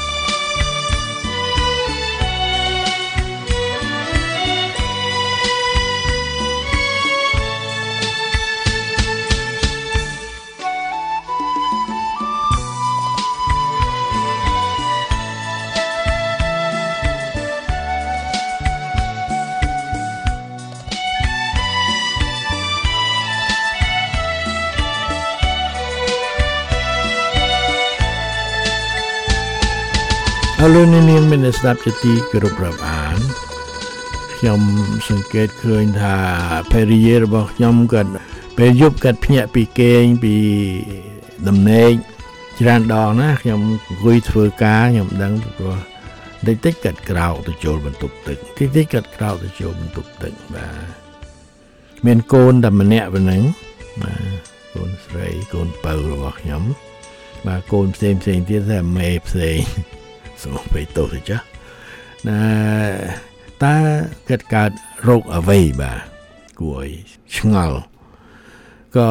Speaker 4: អរលោកនាងមានស្ដាប់ជាទីគោរពរាប់អានខ្ញុំសង្កេតឃើញថាភរិយារបស់ខ្ញុំគាត់ពេលយប់គាត់ភ្ញាក់ពីគេងពីដំណេកច្រើនដងណាខ្ញុំអង្គុយធ្វើការខ្ញុំដឹងព្រោះតិចតិចគាត់ក្រោកទៅចូលបន្ទប់ទឹកតិចតិចគាត់ក្រោកទៅចូលបន្ទប់ទឹកបាទមានកូនតែម្នាក់ប៉ុណ្ណឹងបាទកូនស្រីកូនពៅរបស់ខ្ញុំបាទកូនផ្សេងទៀតតែមេផ្សេងសូមទៅទៅចាណាតើកើតរោគអ្វីបាទគួរឲ្យឆ្ងល់ក៏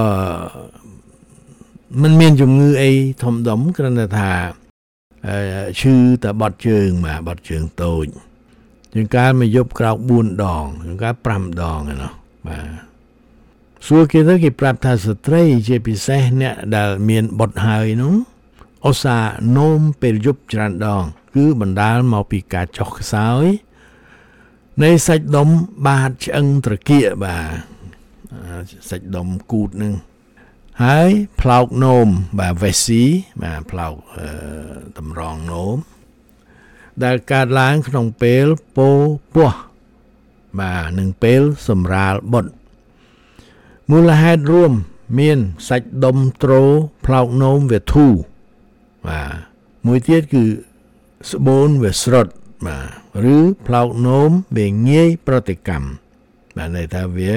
Speaker 4: មិនមានជំងឺអីធំដុំគ្រាន់តែថាឈឺតែបាត់ជើងបាទបាត់ជើងតូចជាងកាលមកយប់ក្រោក4ដងជាងកាល5ដងឯណោះបាទសួរគេទៅគេប្រាប់ថាស្ត្រីជាពិសេសអ្នកដែលមានបុត្រហើយនោះឧស្សាហ៍នោមពេលយប់ច្រើនដងគឺបណ្ដាលមកពីការចុះខ្សោយនៃសាច់ដុំបាតឆ្អឹងត្រគាកបាទសាច់ដុំគូតនឹងហើយផ្លោកនោមបាទ vesi បាទផ្លោកតម្រងនោមដែលកើតឡើងក្នុងពេលពោពោះបាទនឹងពេលសម្រាលបុត្រមូលហេតុរួមមានសាច់ដុំទ្រផ្លោកនោមវាធូរបាទមួយទៀតគឺស្បូនវាស្រុតបាទឬផ្លោកនោមវាងាយប្រតិកម្មបាទន័យថាវា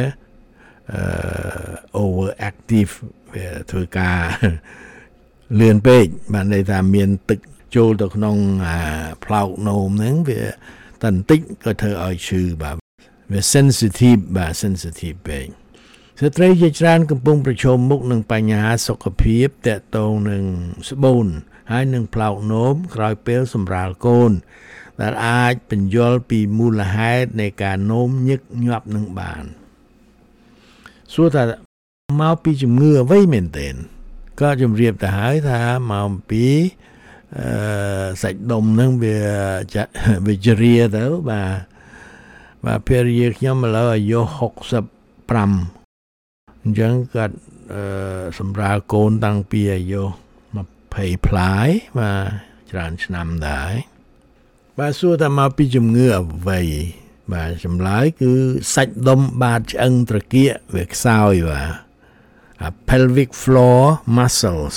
Speaker 4: overactive វាធ្វើការលឿនពេកបាទន័យថាមានទឹកចូលទៅក្នុងផ្លោកនោមហ្នឹងវាតែបន្តិចក៏ធ្វើឲ្យឈឺបាទវា sensitive បាទ sensitive ពេកស្ត្រីជាច្រើនកំពុងប្រឈមមុខនឹងបញ្ហាសុខភាពទាក់ទងនឹងស្បូនហើយនឹងផ្លោកនោមក្រោយពេលសម្រាលកូនដែលអាចបញ្យល់ពីមូលហេតុនៃការនោមញឹកញាប់នឹងបានសួរថាមកពីជំងឺអ្វីមែនទែនក៏ជំរាបទៅហើយថាមកពីសាច់ដុំហ្នឹងវាជ្រាទៅបាទពេលយាខ្ញុំឥឡូវអាយុ65អញ្ចឹងគាត់សម្រាលកូនតាំងពីអាយុ20ប្លាយបាទច្រើនឆ្នាំដែរបាទសួរថាមកពីជំងឺអ្វីបាទចម្លើយគឺសាច់ដុំបាតឆ្អឹងត្រគាកវាខ្សោយបាទ pelvic floor muscles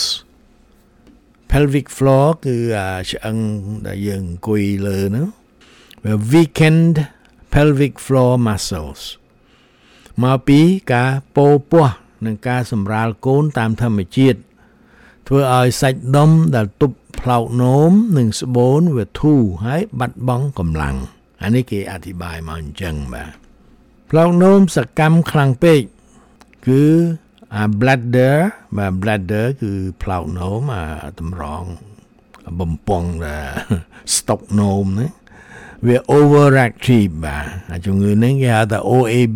Speaker 4: pelvic floor គឺឆ្អឹងដែលយើងអង្គុយលើហ្នឹងវា weakened pelvic floor muscles មកពីការពោពោះនិងការសម្រាលកូនតាមធម្មជាតិធ្វើឲ្យសាច់ដុំដែលទប់ផ្លោកនោមនិងស្បូនវាធូរហើយបាត់បង់កម្លាំងអានេះគេអធិប្បាយមកអញ្ចឹងបាទផ្លោកនោមសកម្មខ្លាំងពេកគឺ bladder បាទ bladder គឺផ្លោកនោមតម្រងបំពង់ស្តុកនោមណាវា overactive បាទជំងឺនេះគេហៅថា OAB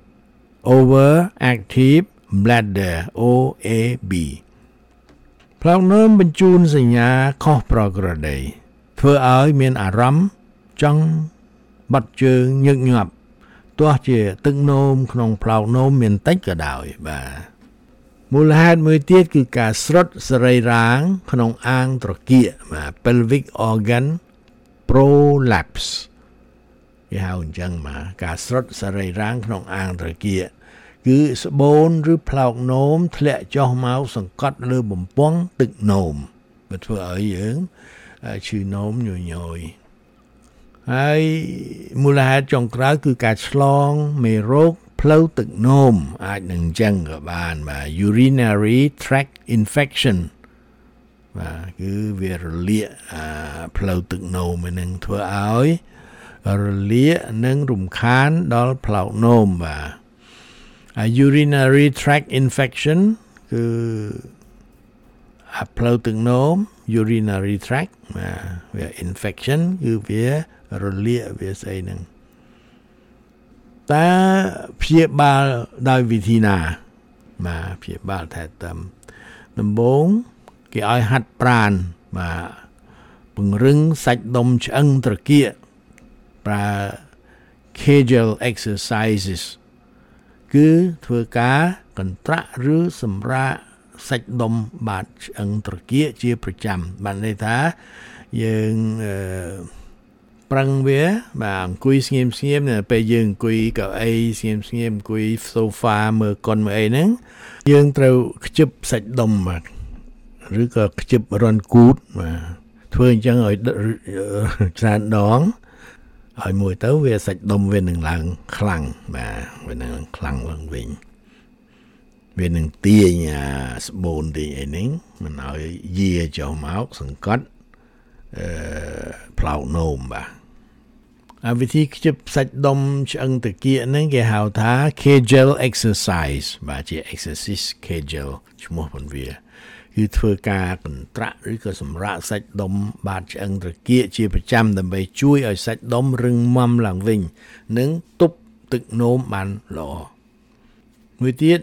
Speaker 4: overactive bladder OAB ផ្លោកនោមបញ្ជូនសញ្ញាខុសប្រក្រតីធ្វើឲ្យមានអារម្មណ៍ចង់បាត់ជើងញឹកញាប់ទោះជាទឹកនោមក្នុងផ្លោកនោមមានតិចក៏ដោយបាទមូលហេតុមួយទៀតគឺការស្រុតសរីរាង្គក្នុងអាងត្រគាកបាទ pelvic organ prolapse គេហៅអញ្ចឹងបាទការស្រុតសរីរាង្គក្នុងអាងត្រគាកគឺស្បូនឬផ្លោកនោមធ្លាក់ចុះមកសង្កត់លើបំពង់ទឹកនោមវាធ្វើឲ្យយើងឈឺនោមញយៗហើយមូលហេតុចុងក្រោយគឺការឆ្លងមេរោគផ្លូវទឹកនោមអាចនឹងអញ្ចឹងក៏បានបាទ urinary tract infection បាទគឺវារលាកផ្លូវទឹកនោមនឹងធ្វើឲ្យរលាកនិងរំខានដល់ផ្លោកនោមបាទurinary tract infection គឺផ្លូវទឹកនោម urinary tract វា infection គឺវារលាកវាស្អីហ្នឹងតើព្យាបាលដោយវិធីណាបាទព្យាបាលតែដំបូងគេឲ្យហាត់ប្រាណបាទពង្រឹងសាច់ដុំឆ្អឹងត្រគាកប្រើ Kegel exercises គឺធ្វើការកន្ត្រាក់ឬសម្រាកសាច់ដុំបាតឆ្អឹងត្រគាកជាប្រចាំបានន័យថាយើងប្រឹងវាបាទអង្គុយស្ងៀមពេលយើងអង្គុយកៅអីស្ងៀមអង្គុយសូហ្វាមើលកុនមើលអីហ្នឹងយើងត្រូវខ្ជិបសាច់ដុំបាទឬក៏ខ្ជិបរន្ធគូតបាទធ្វើអញ្ចឹងឲ្យច្រើនដងឲ្យមួយទៅវាសាច់ដុំវានឹងឡើងខ្លាំងបាទវានឹងខ្លាំងឡើងវិញវានឹងទាញស្បូនទីអីហ្នឹងមិនឲ្យយាចុះមកសង្កត់ផ្លោកនោមបាទវិធីខ្ជិបសាច់ដុំឆ្អឹងត្រគាកហ្នឹងគេហៅថា Kegel exercise បាទជា exercise Kegel ឈ្មោះផងវាគឺធ្វើការកន្ត្រាក់ឬក៏សម្រាកសាច់ដុំបាតឆ្អឹងត្រគាកជាប្រចាំដើម្បីជួយឲ្យសាច់ដុំរឹងមាំឡើងវិញនិងទប់ទឹកនោមបានល្អមួយទៀត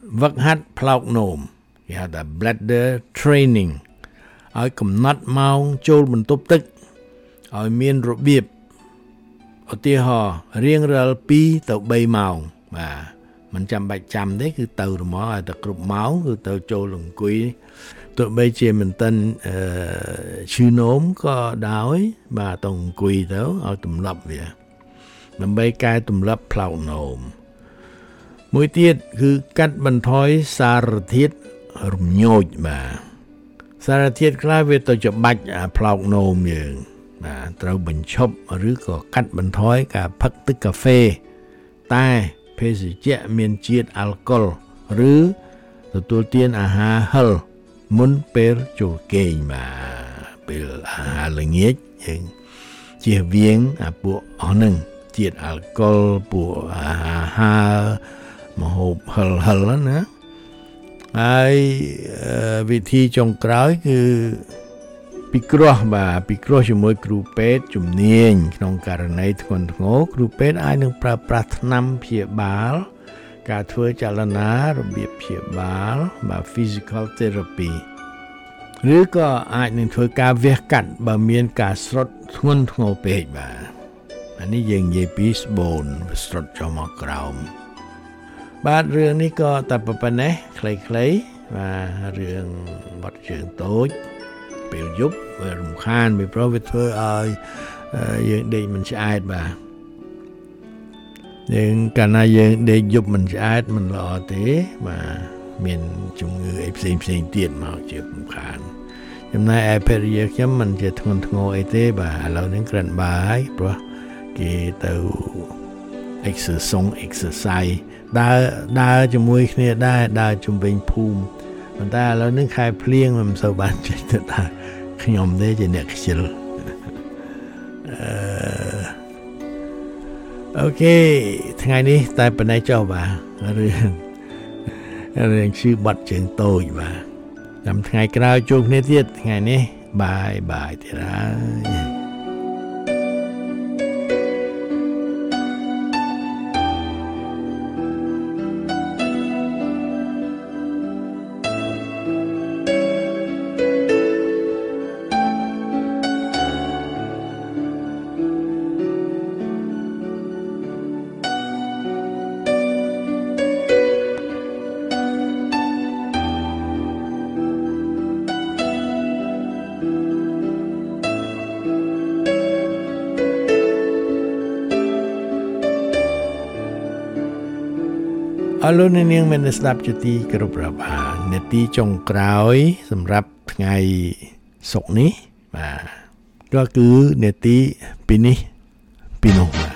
Speaker 4: វឹកហាត់ផ្លោកនោមគេហៅថា bladder training ឲ្យកំណត់ម៉ោងចូលបន្ទប់ទឹកឲ្យមានរបៀបឧទាហរណ៍រៀងរាល់2ទៅ3ម៉ោងបាទមិនចាំបាច់ចាំទេគឺទៅហ្មងឲ្យតែគ្រប់ម៉ោងគឺទៅចូលអង្គុយទោះបីជាមិនទាន់ឈឺនោមក៏ដោយបាទต้องអង្គុយទៅឲ្យទម្លាប់វាដើម្បីកែទម្លាប់ផ្លោកនោមមួយទៀតគឺកាត់បន្ថយសារធាតុរំញោចបាទសារធាតុខ្លះវាទៅច្បាច់ផ្លោកនោមយើងបាទត្រូវបញ្ឈប់ឬក៏កាត់បន្ថយការផឹកទឹកកាហ្វេតែភេសជ្ជៈមានជាតិអាល់កុលឬទទួលទានអាហារហឹរមុនពេលចូលគេងបាទពេលអាហារល្ងាចយើងជៀសវាងពួកអស់ហ្នឹងជាតិអាល់កុលពួកអាហារម្ហូបហឹរណាហើយវិធីចុងក្រោយគឺពិគ្រោះជាមួយគ្រូពេទ្យជំនាញក្នុងករណីធ្ងន់ធ្ងរគ្រូពេទ្យអាចនឹងប្រើប្រាស់ថ្នាំព្យាបាលការធ្វើចលនារបៀបព្យាបាលបាទ physical therapy ឬក៏អាចនឹងធ្វើការវះកាត់បើមានការស្រុតធ្ងន់ធ្ងរពេកបាទអានេះយើងនិយាយពីស្បូនស្រុតចុះមកក្រោមបាទរឿងនេះក៏តែប៉ុណ្ណេះខ្លីៗបាទរឿងបទជើងតូចពេលយប់វារំខានពីព្រោះវាធ្វើឲ្យយើងដេកមិនឆ្អែតបាទយើងកាលណាយើងដេកយប់មិនឆ្អែតមិនល្អទេបាទមានជំងឺអីផ្សេងទៀតមកជារំខានចំណែកឯភរិយាខ្ញុំមិនជាធ្ងន់ធ្ងរអីទេបាទឥឡូវនេះក្រិនបាយព្រោះគេទៅ exercise ដើរជាមួយគ្នាដែរដើរជុំវិញភូមិប៉ុន្តែឥឡូវនេះខែភ្លៀងមិនសូវបានចេះទៅថាខ្ញុំទេជាអ្នកខ្ជិលអូខេថ្ងៃនេះតែប៉ុណ្ណេះចុះបាទរឿងឈឺបាត់ជើងតូចបាទចាំថ្ងៃក្រោយជួបគ្នាទៀតថ្ងៃនេះបាយទៀតហើយអរលោកអ្នកនាងមានស្ដាប់ជាទីគោរពរាប់អាននាទីចុងក្រោយសម្រាប់ថ្ងៃសុក្រនេះបាទក៏គឺនាទីពីនេះពីនោះបាទ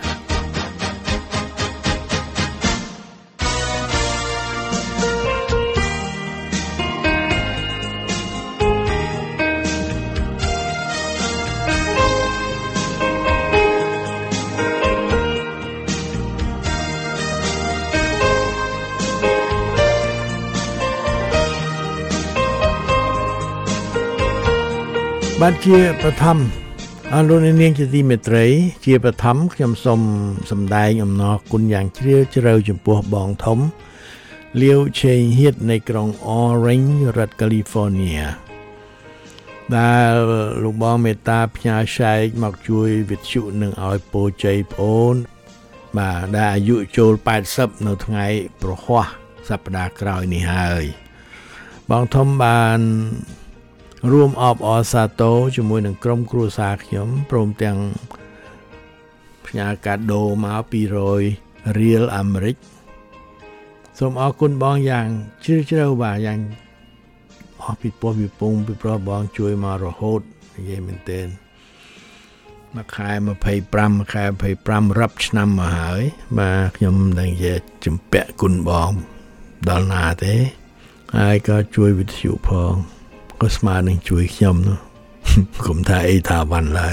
Speaker 4: បាទជាបឋមអរលោកនាងជាទីមេត្រីជាបឋមខ្ញុំសូមសម្ដែងអំណរគុណយ៉ាងជ្រាលជ្រៅចំពោះបងធំលាវឆេងហៀតនៃក្រុង Orange រដ្ឋ California ដែលលោកបងមេត្តាផ្ញើចែកមកជួយវិទ្យុនឹងឲ្យពរជ័យប្អូនបាទដែលអាយុចូល80នៅថ្ងៃប្រហ័សសប្តាហ៍ក្រោយនេះហើយបងធំបានរួមអបអរសាទរជាមួយនឹងក្រុមគ្រួសារខ្ញុំព្រមទាំងផ្ញើកាដូមក200រៀលអាមេរិកសូមអរគុណបងយ៉ាងជ្រាលជ្រៅបាទយ៉ាងអស់ពីពោះពីពងពីព្រោះបងជួយមករហូតនិយាយមែនទែនមួយខែ25រាប់ឆ្នាំមកហើយបាទខ្ញុំមិនដឹងជាជំពាក់គុណបងដល់ណាទេហើយក៏ជួយវិទ្យុផងក៏ស្មើនឹងជួយខ្ញុំនោះគុំថាអីថាវ៉ាន់ឡើយ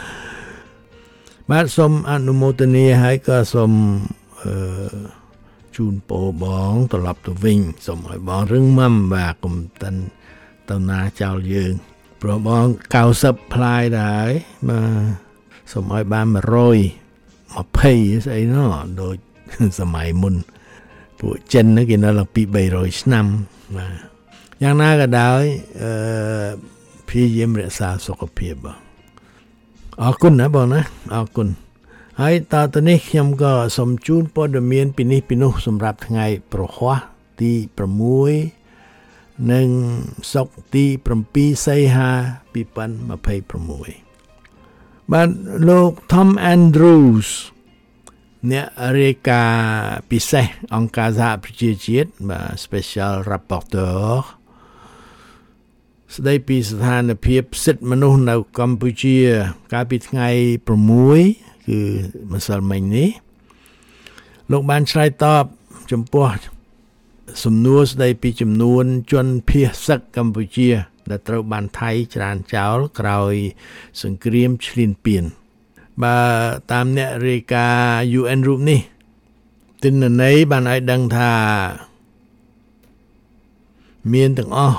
Speaker 4: បាទសូមអនុមោទនាហើយក៏សូមជូនពរបងត្រឡប់ទៅវិញសូមឲ្យបងរឹងមាំបាទកុំតាន់ទៅណាចោលយើងព្រោះបង90ផ្លាយដែរបាទសូមឲ្យបាន120ស្អីណោះដូចសម័យមុនពួកចិនហ្នឹងគេនៅឡើងពី300ឆ្នាំបាទយ៉ាងណាក៏ដោយព្យាយាមរក្សាសុខភាពបងអរគុណណាបងណាអរគុណហើយតទៅនេះខ្ញុំក៏សូមជូនព័ត៌មានពីនេះពីនោះសម្រាប់ថ្ងៃប្រហ័សទី6និងសុក្រទី7សីហា2026បាទលោក Tom Andrews អ្នករាយការណ៍ពិសេសអង្គការសហប្រជាជាតិបាទ Special Rapporteur ស្ដីពីស្ថានភាពសិទ្ធិមនុស្សនៅកម្ពុជាកាលពីថ្ងៃ6គឺម្សិលមិញនេះលោកបានឆ្លើយតបចំពោះសំណួរស្ដីពីចំនួនជនភៀសសឹកកម្ពុជាដែលត្រូវបានថៃច្រានចោលក្រោយសង្គ្រាមឈ្លានពានបើតាមអ្នករាយការណ៍ UN រូបនេះទិន្នន័យបានឲ្យដឹងថាមានទាំងអស់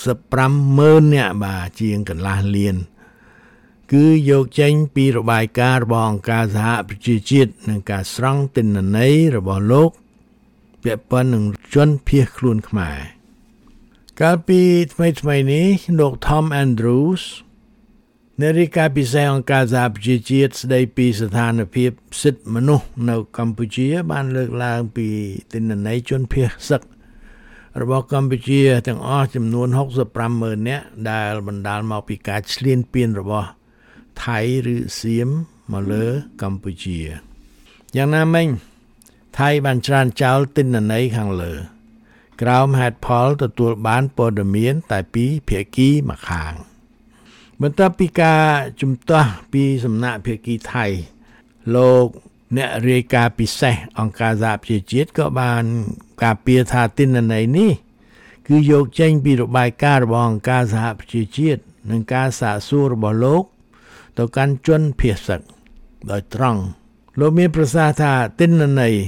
Speaker 4: 65,000 នាក់បាទជាងកន្លះលានគឺយកចេញពីរបាយការណ៍របស់អង្គការសហប្រជាជាតិនិងការស្រង់ទិន្នន័យរបស់លោកពាក់ព័ន្ធនឹងជនភៀសខ្លួនខ្មែរកាលពីថ្មីនេះលោក Tom Andrews អ្នករាយការណ៍ពិសេសអង្គការសហប្រជាជាតិស្ដីពីស្ថានភាពសិទ្ធិមនុស្សនៅកម្ពុជាបានលើកឡើងពីទិន្នន័យជនភៀសសឹករបស់កម្ពុជាទាំងអស់ចំនួន65,000 នាក់ដែលបណ្ដាលមកពីការឈ្លានពានរបស់ថៃឬសៀមមកលើកម្ពុជាយ៉ាងណាមិញថៃបានច្រានចោលទិន្នន័យខាងលើក្រោមហេតុផលទទួលបានព័ត៌មានតែពីភាគីម្ខាងបន្ទាប់ពីការជំទាស់ពីសំណាក់ភាគីថៃលោកអ្នករាយការណ៍ពិសេសអង្គការសហប្រជាជាតិក៏បានការពារថាទិន្នន័យនេះគឺយកចេញពីរបាយការណ៍របស់អង្គការសហប្រជាជាតិនិងការសាកសួររបស់លោកទៅកាន់ជនភៀសសឹកដោយត្រង់លោកមានប្រសាសន៍ថាទិន្នន័យ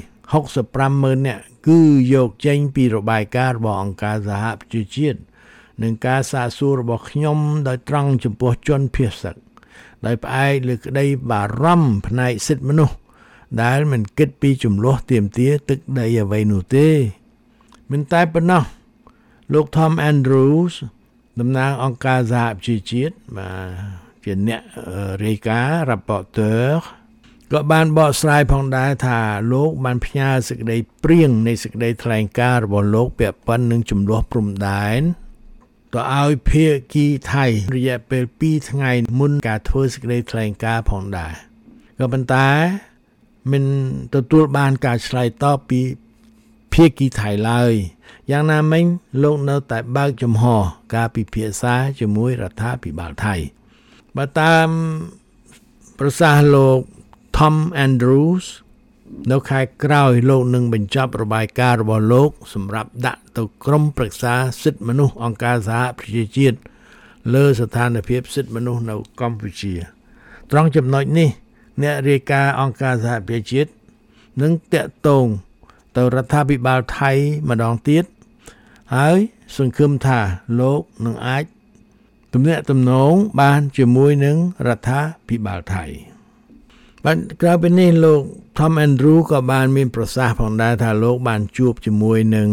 Speaker 4: 65,000 នាក់គឺយកចេញពីរបាយការណ៍របស់អង្គការសហប្រជាជាតិនិងការសាកសួររបស់ខ្ញុំដោយត្រង់ចំពោះជនភៀសសឹកដោយផ្អែកលើក្តីបារម្ភផ្នែកសិទ្ធិមនុស្សដែលមិនគិតពីចំនួនទាមទារទឹកដីអ្វីនោះទេមិនតែប៉ុណ្ណោះលោក Tom Andrews តំណាងអង្គការសហប្រជាជាតិបាទជាអ្នករាយការណ៍ Rapporteur ក៏បានបកស្រាយផងដែរថាលោកបានផ្ញើសេចក្តីព្រាងនៃសេចក្តីថ្លែងការណ៍របស់លោកពាក់ព័ន្ធនឹងចំនួនព្រំដែនទៅឲ្យភាគីថៃរយៈពេល2ថ្ងៃមុនការធ្វើសេចក្តីថ្លែងការណ៍ផងដែរក៏ប៉ុន្តែមិនទទួលបានការឆ្លើយតបពីភាគីថៃឡើយយ៉ាងណាមិញលោកនៅតែបើកចំហការពិភាក្សាជាមួយរដ្ឋាភិបាលថៃបើតាមប្រសាសន៍លោក Tom Andrews នៅខែក្រោយលោកនឹងបញ្ចប់របាយការណ៍របស់លោកសម្រាប់ដាក់ទៅក្រុមប្រឹក្សាសិទ្ធិមនុស្សអង្គការសហប្រជាជាតិលើស្ថានភាពសិទ្ធិមនុស្សនៅកម្ពុជាត្រង់ចំណុចនេះអ្នករាយការណ៍អង្គការសហប្រជាជាតិនឹងតាក់ទងទៅរដ្ឋាភិបាលថៃម្ដងទៀតហើយសង្ឃឹមថាលោកនឹងអាចទំនាក់ទំនងបានជាមួយនឹងរដ្ឋាភិបាលថៃបាទក្រៅពីនេះលោក Tom Andrew ក៏បានមានប្រសាសន៍ផងដែរថាលោកបានជួបជាមួយនឹង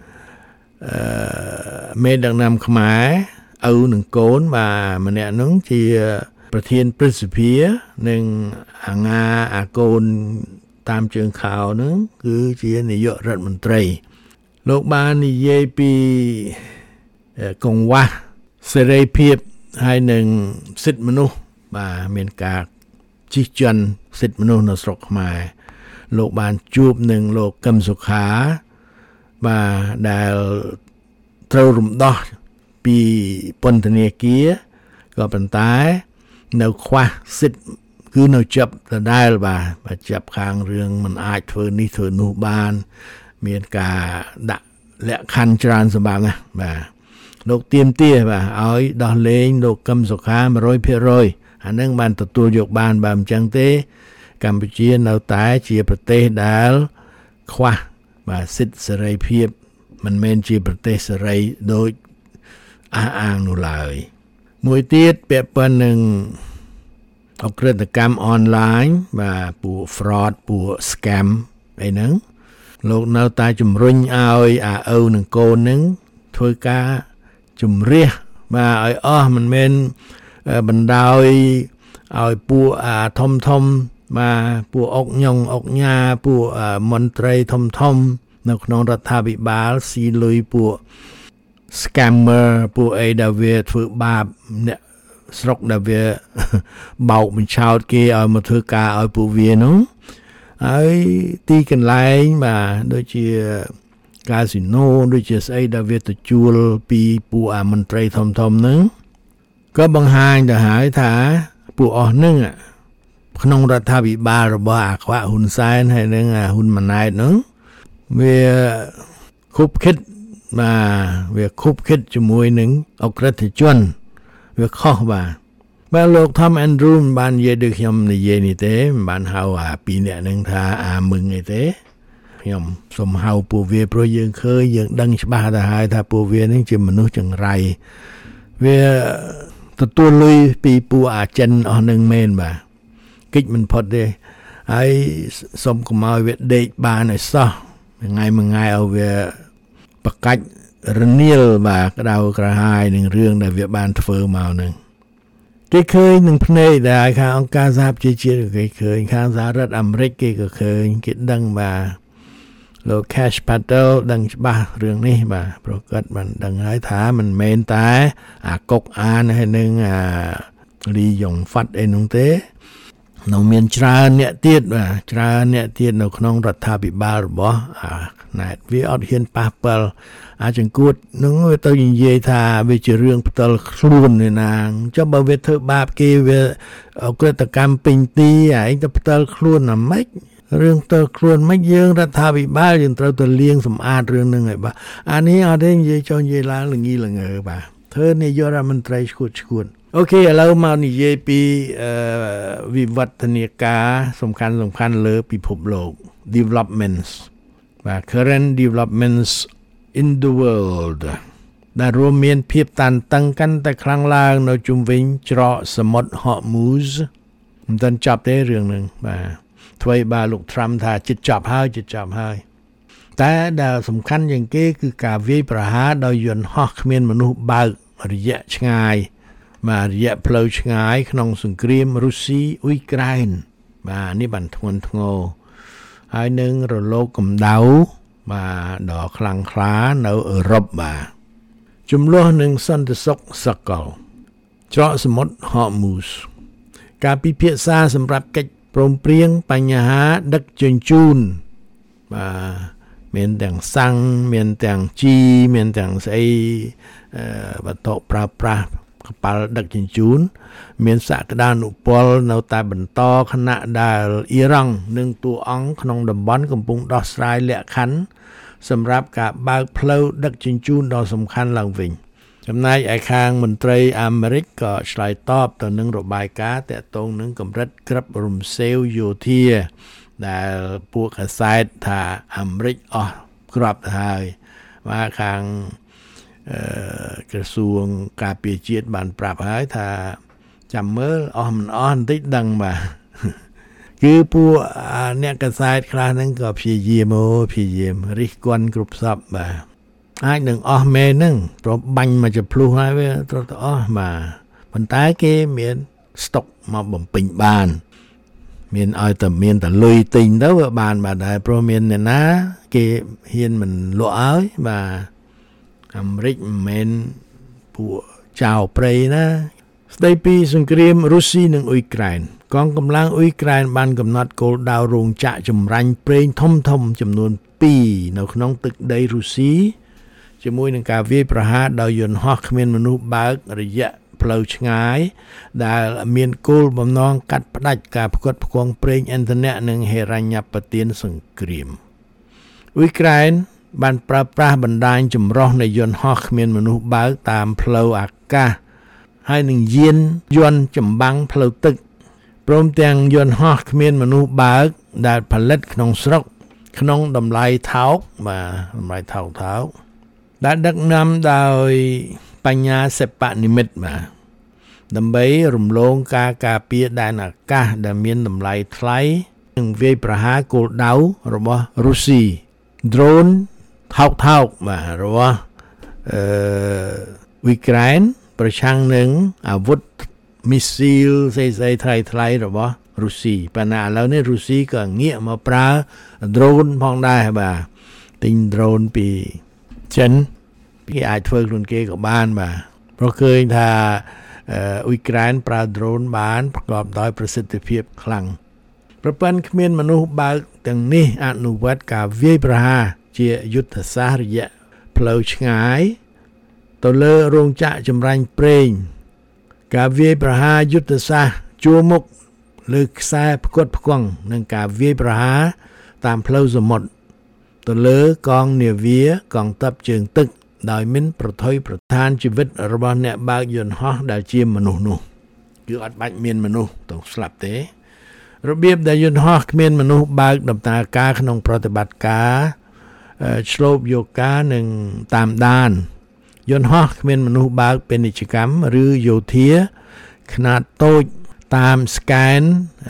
Speaker 4: មេដឹកនាំខ្មែរឪនិងកូនបាទម្នាក់នោះជាប្រធានព្រឹទ្ធសភានិងអាញាអាកូនតាមជើងខោនោះគឺជានាយករដ្ឋមន្ត្រីលោកបាននិយាយពីកង្វះសេរីភាពហើយនឹងសិទ្ធិមនុស្សបាទមានការជិះជាន់សិទ្ធិមនុស្សនៅស្រុកខ្មែរលោកបានជួបនឹងលោកកឹមសុខាបាទដែលត្រូវរំដោះពីពន្ធនាគារក៏ប៉ុន្តែនៅខ្វះសិទ្ធិគឺនៅចាប់ដដែលបាទចាប់ខាងរឿងមិនអាចធ្វើនេះធ្វើនោះបានមានការដាក់លក្ខខណ្ឌច្រើនសម្រាប់ណាបាទលោកទៀមទាបាទឲ្យដោះលែងលោកកឹមសុខា 100% អានឹងបានទទួលយកបានបើមិនចឹងទេកម្ពុជានៅតែជាប្រទេសដែលខ្វះបាទសិទ្ធិសេរីភាពមិនមែនជាប្រទេសសេរីដូចអះអាងនោះឡើយមួយទៀតពាក់ព័ន្ធនឹងអក្រិតកម្មអនឡាញបាទពួក fraud ពួក scam អីហ្នឹងលោកនៅតែជំរុញឲ្យអាឪនិងកូននឹងធ្វើការជំរះបាទឲ្យអស់មិនមែនបណ្ដោយឲ្យពួកធំបាទពួកអុកញងអុកញ៉ាពួកមន្ត្រីធំនៅក្នុងរដ្ឋាភិបាលស៊ីលុយពួក scammer ពួកអីដែលវាធ្វើបាបអ្នកស្រុកដែលវាបោកបញ្ឆោតគេឲ្យមកធ្វើការឲ្យពួកវានោះហើយទីកន្លែងបាទដូចជាកាស៊ីណូដូចជាស្អីដែលវាទៅជួលពីពួកមន្ត្រីធំហ្នឹងក៏បង្ហាញទៅហើយថាពួកអស់ហ្នឹងក្នុងរដ្ឋាភិបាលរបស់អាខ្វាក់ហ៊ុនសែនហើយនឹងហ៊ុនម៉ាណែតហ្នឹងវាខុបខិតវាខុបខិតជាមួយនឹងអក្រិតជនវាខុសបាទលោក Tom Andrew មិនបាននិយាយដូចខ្ញុំនិយាយនេះទេមិនបានហៅពីរអ្នកនឹងថាមឹងអីទេខ្ញុំសូមហៅពួកវាព្រោះយើងឃើញយើងដឹងច្បាស់ទៅហើយថាពួកវានឹងជាមនុស្សចង្រៃវាទទួលលុយពីពួកចិនអស់នឹងមែនបាទគិតមិនផុតទេហើយសូមកុំឲ្យវាដេកបានឲ្យសោះថ្ងៃមួយថ្ងៃឲ្យវាបកាច់រនាលបាទក្តៅក្រហាយនឹងរឿងដែលវាបានធ្វើមកនឹងគេឃើញនឹងភ្នែកដែលខាងអង្គការសហប្រជាជាតិគេឃើញខាងសហរដ្ឋអាមេរិកគេក៏ឃើញគេដឹងបាទលោក Kash Patel ដឹងច្បាស់រឿងនេះបាទប្រកាសបានដឹងហើយថាមិនមែនតែកុកអានហើយនឹងលីយ៉ុងហ្វាត់អីនោះទេនៅមានច្រើនអ្នកទៀតបាទច្រើនអ្នកទៀតនៅក្នុងរដ្ឋាភិបាលរបស់ណែតវាអត់ហ៊ានប៉ះពាល់អាចង្គួតនឹងវាទៅនិយាយថាវាជារឿងផ្ទាល់ខ្លួននេះណាចុះបើវាធ្វើបាបគេវាអក្រិតកម្មពេញទីឯងទៅផ្ទាល់ខ្លួនណាម៉េចរឿងផ្ទាល់ខ្លួនមិនយើងរដ្ឋាភិបាលយើងត្រូវទៅលាងសម្អាតរឿងហ្នឹងឲ្យបាទអានេះអត់ទេនិយាយចុះនិយាយឡើងល្ងីល្ងើបាទធ្វើនាយករដ្ឋមន្ត្រីឈួតអូខេឥឡូវមកនិយាយពីវិវត្តនាការសំខាន់លើពិភពលោក developments បាទ current developments in the world ដែលរួមមានភាពតានតឹងកាន់តែខ្លាំងឡើងនៅជុំវិញច្រកសមុទ្រ Hormuz មិនទាន់ចប់ទេរឿងហ្នឹងបាទថ្មីបាទលោក Trump ថាជិតចប់ហើយតែដែលសំខាន់ជាងគេគឺការវាយប្រហារដោយយន្តហោះគ្មានមនុស្សបើករយៈឆ្ងាយបាទរយៈផ្លូវឆ្ងាយក្នុងសង្គ្រាមរុស្ស៊ីអ៊ុយក្រែនបាទនេះបានធ្ងន់ធ្ងរហើយនឹងរលកកម្ដៅបាទដ៏ខ្លាំងក្លានៅអឺរ៉ុបបាទចំនួននឹងសន្តិសុខសកលច្រកសមុទ្រ Hormuz ការពិភាក្សាសម្រាប់កិច្ចព្រមព្រៀងបញ្ហាដឹកជញ្ជូនបាទមានទាំងសាំងមានទាំងជីមានទាំងស្អីវត្ថុប្រើប្រាស់កប៉ាល់ដឹកជញ្ជូនមានសក្តានុពលនៅតែបន្តខណៈដែលអ៊ីរ៉ង់និងតួអង្គក្នុងតំបន់កំពុងដោះស្រាយលក្ខខណ្ឌសម្រាប់ការបើកផ្លូវដឹកជញ្ជូនដ៏សំខាន់ឡើងវិញចំណែកឯខាងមន្ត្រីអាមេរិកក៏ឆ្លើយតបទៅនឹងរបាយការណ៍ទាក់ទងនឹងកម្រិតក្រឹបរំសេវយោធាដែលពួកកាសែតថាអាមេរិកអស់គ្រាប់ទៅហើយមកខាងក្រសួងការពារជាតិបានប្រាប់ហើយថាចាំមើលអស់មិនអស់បន្តិចដឹងបាទគឺពួកអ្នកកាសែតខ្លះហ្នឹងក៏ព្យាយាមរិះគន់គ្រប់សពបាទអាចនឹងអស់មែនហ្នឹងព្រោះបាញ់មកចំភ្លុះហើយវាត្រូវទៅអស់បាទប៉ុន្តែគេមានស្តុកមកបំពេញបានមានឲ្យតែមានតែលុយទិញទៅវាបានបាទដែរព្រោះមានអ្នកណាគេហ៊ានមិនលក់ឲ្យបាទអាមេរិកមិនមែនពួកចៅព្រៃណាស្ដីពីសង្គ្រាមរុស្ស៊ីនិងអ៊ុយក្រែនកងកម្លាំងអ៊ុយក្រែនបានកំណត់គោលដៅរោងចក្រចម្រាញ់ប្រេងធំចំនួន2នៅក្នុងទឹកដីរុស្ស៊ីជាមួយនឹងការវាយប្រហារដោយយន្តហោះគ្មានមនុស្សបើករយៈផ្លូវឆ្ងាយដែលមានគោលបំណងកាត់ផ្តាច់ការផ្គត់ផ្គង់ប្រេងឥន្ធនៈនិងហិរញ្ញប្បទានសង្គ្រាមអ៊ុយក្រែនបានប្រើប្រាស់បណ្ដាញចម្រុះនៃយន្តហោះគ្មានមនុស្សបើកតាមផ្លូវអាកាសហើយនឹងយានយន្តចម្បាំងផ្លូវទឹកព្រមទាំងយន្តហោះគ្មានមនុស្សបើកដែលផលិតក្នុងស្រុកក្នុងតម្លៃថោកបាទតម្លៃថោកដែលដឹកនាំដោយបញ្ញាសិប្បនិមិត្តបាទដើម្បីរំលងការការពារដែនអាកាសដែលមានតម្លៃថ្លៃនិងវាយប្រហារគោលដៅរបស់រុស្ស៊ី drone ថោកបាទរបស់អ៊ុយក្រែនប្រឆាំងនឹងអាវុធមីស៊ីលស្អីថ្លៃរបស់រុស្ស៊ីប៉ុន្តែឥឡូវនេះរុស្ស៊ីក៏ងាកមកប្រើ drone ផងដែរបាទទិញ drone ពីចិនគេអាចធ្វើខ្លួនគេក៏បានបាទព្រោះឃើញថាអ៊ុយក្រែនប្រើ drone បានប្រកបដោយប្រសិទ្ធភាពខ្លាំងប្រព័ន្ធគ្មានមនុស្សបើកទាំងនេះអនុវត្តការវាយប្រហារជាយុទ្ធសាស្ត្ររយៈផ្លូវឆ្ងាយទៅលើរោងចក្រចម្រាញ់ប្រេងការវាយប្រហារយុទ្ធសាស្ត្រជួរមុខលើខ្សែផ្គត់ផ្គង់និងការវាយប្រហារតាមផ្លូវសមុទ្រទៅលើកងនាវាកងទ័ពជើងទឹកដោយមានប្រថុយប្រឋានជីវិតរបស់អ្នកបើកយន្តហោះដែលជាមនុស្សនោះគឺអត់បាច់មានមនុស្សទៅស្លាប់ទេរបៀបដែលយន្តហោះគ្មានមនុស្សបើកដំណើរការក្នុងប្រតិបត្តិការឆ្លូបយកការនិងតាមដានយន្តហោះគ្មានមនុស្សបើកពាណិជ្ជកម្មឬយោធាខ្នាតតូចតាមស្កែន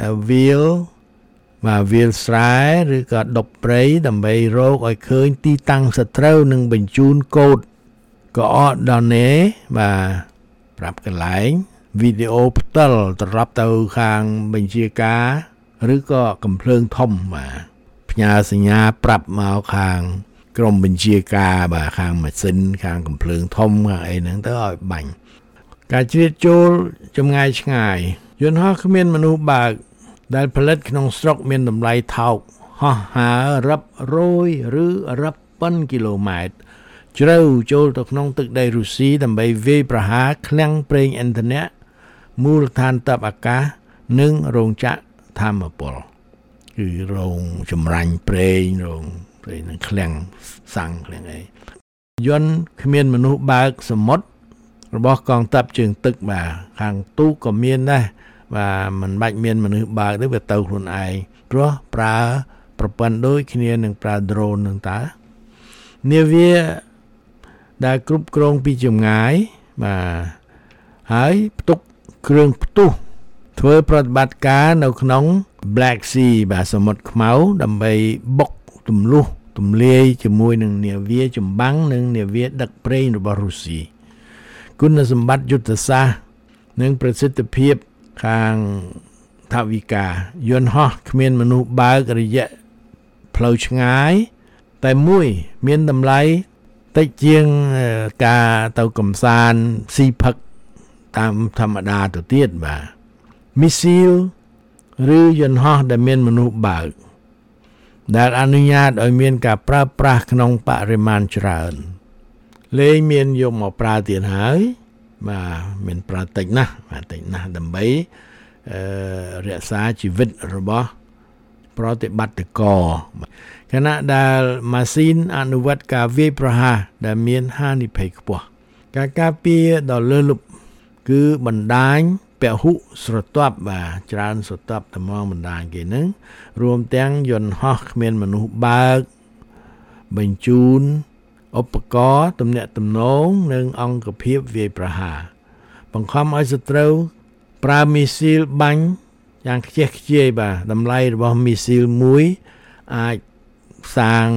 Speaker 4: វាលស្រែឬក៏ដប់ព្រៃដើម្បីរកឲ្យឃើញទីតាំងសត្រូវនិងបញ្ជូនកូដក៏អត់ដល់ណែបាទប្រាប់កន្លែងវីដេអូផ្ទាល់ត្រឡប់ទៅខាងបញ្ជាការឬក៏កំភ្លើងធំបាទផ្ញើសញ្ញាប្រាប់មកខាងក្រុមបញ្ជាការបាទខាងម៉ាស៊ីនខាងកំភ្លើងធំខាងអីហ្នឹងទៅឲ្យបាញ់ការជ្រៀតចូលចម្ងាយឆ្ងាយយន្តហោះគ្មានមនុស្សបើកដែលផលិតក្នុងស្រុកមានតម្លៃថោកហោះហើររាប់រយឬរាប់ពាន់គីឡូម៉ែត្រជ្រៅចូលទៅក្នុងទឹកដីរុស្ស៊ីដើម្បីវាយប្រហារឃ្លាំងប្រេងឥន្ធនៈមូលដ្ឋានទ័ពអាកាសនិងរោងចក្រថាមពលគឺរោងចម្រាញ់ប្រេងរោងប្រេងនឹងឃ្លាំងសាំងឃ្លាំងអីយន្តគ្មានមនុស្សបើកសមុទ្ររបស់កងទ័ពជើងទឹកបាទខាងទូកក៏មានដែរបាទមិនបាច់មានមនុស្សបើកទេវាទៅខ្លួនឯងព្រោះប្រើប្រព័ន្ធដូចគ្នានឹងប្រើ drone នឹងតើនាវាដែលគ្រប់គ្រងពីចម្ងាយបាទហើយផ្ទុកគ្រឿងផ្ទុះធ្វើប្រតិបត្តិការនៅក្នុង Black Sea បាទសមុទ្រខ្មៅដើម្បីបុកទម្លុះទម្លាយជាមួយនឹងនាវាចម្បាំងនិងនាវាដឹកប្រេងរបស់រុស្ស៊ីគុណសម្បត្តិយុទ្ធសាស្ត្រនិងប្រសិទ្ធភាពខាងថវិកាយន្តហោះគ្មានមនុស្សបើករយៈផ្លូវឆ្ងាយតែមួយមានតម្លៃតិចជាងការទៅកំសាន្តស៊ីផឹកតាមធម្មតាទៅទៀតបាទមីស៊ីលឬយន្តហោះដែលមានមនុស្សបើកដែលអនុញ្ញាតឲ្យមានការប្រើប្រាស់ក្នុងបរិមាណច្រើនលែងមានយកមកប្រើទៀតហើយបាទមានប្រើតិចណាស់ដើម្បីរក្សាជីវិតរបស់ប្រតិបត្តិករខណៈដែលម៉ាស៊ីនអនុវត្តការវាយប្រហារដែលមានហានិភ័យខ្ពស់ការការពារដ៏លើសលប់គឺបណ្ដាញពហុស្រទាប់បាទច្រើនស្រទាប់តំងបណ្ដាញគេហ្នឹងរួមទាំងយន្តហោះគ្មានមនុស្សបើកបញ្ជូនឧបករណ៍ទំនាក់ទំនងនិងអង្គភាពវាយប្រហារបង្ខំឲ្យសត្រូវប្រើមីស៊ីលបាញ់យ៉ាងខ្ជះខ្ជាយបាទតម្លៃរបស់មីស៊ីលមួយអាចសាង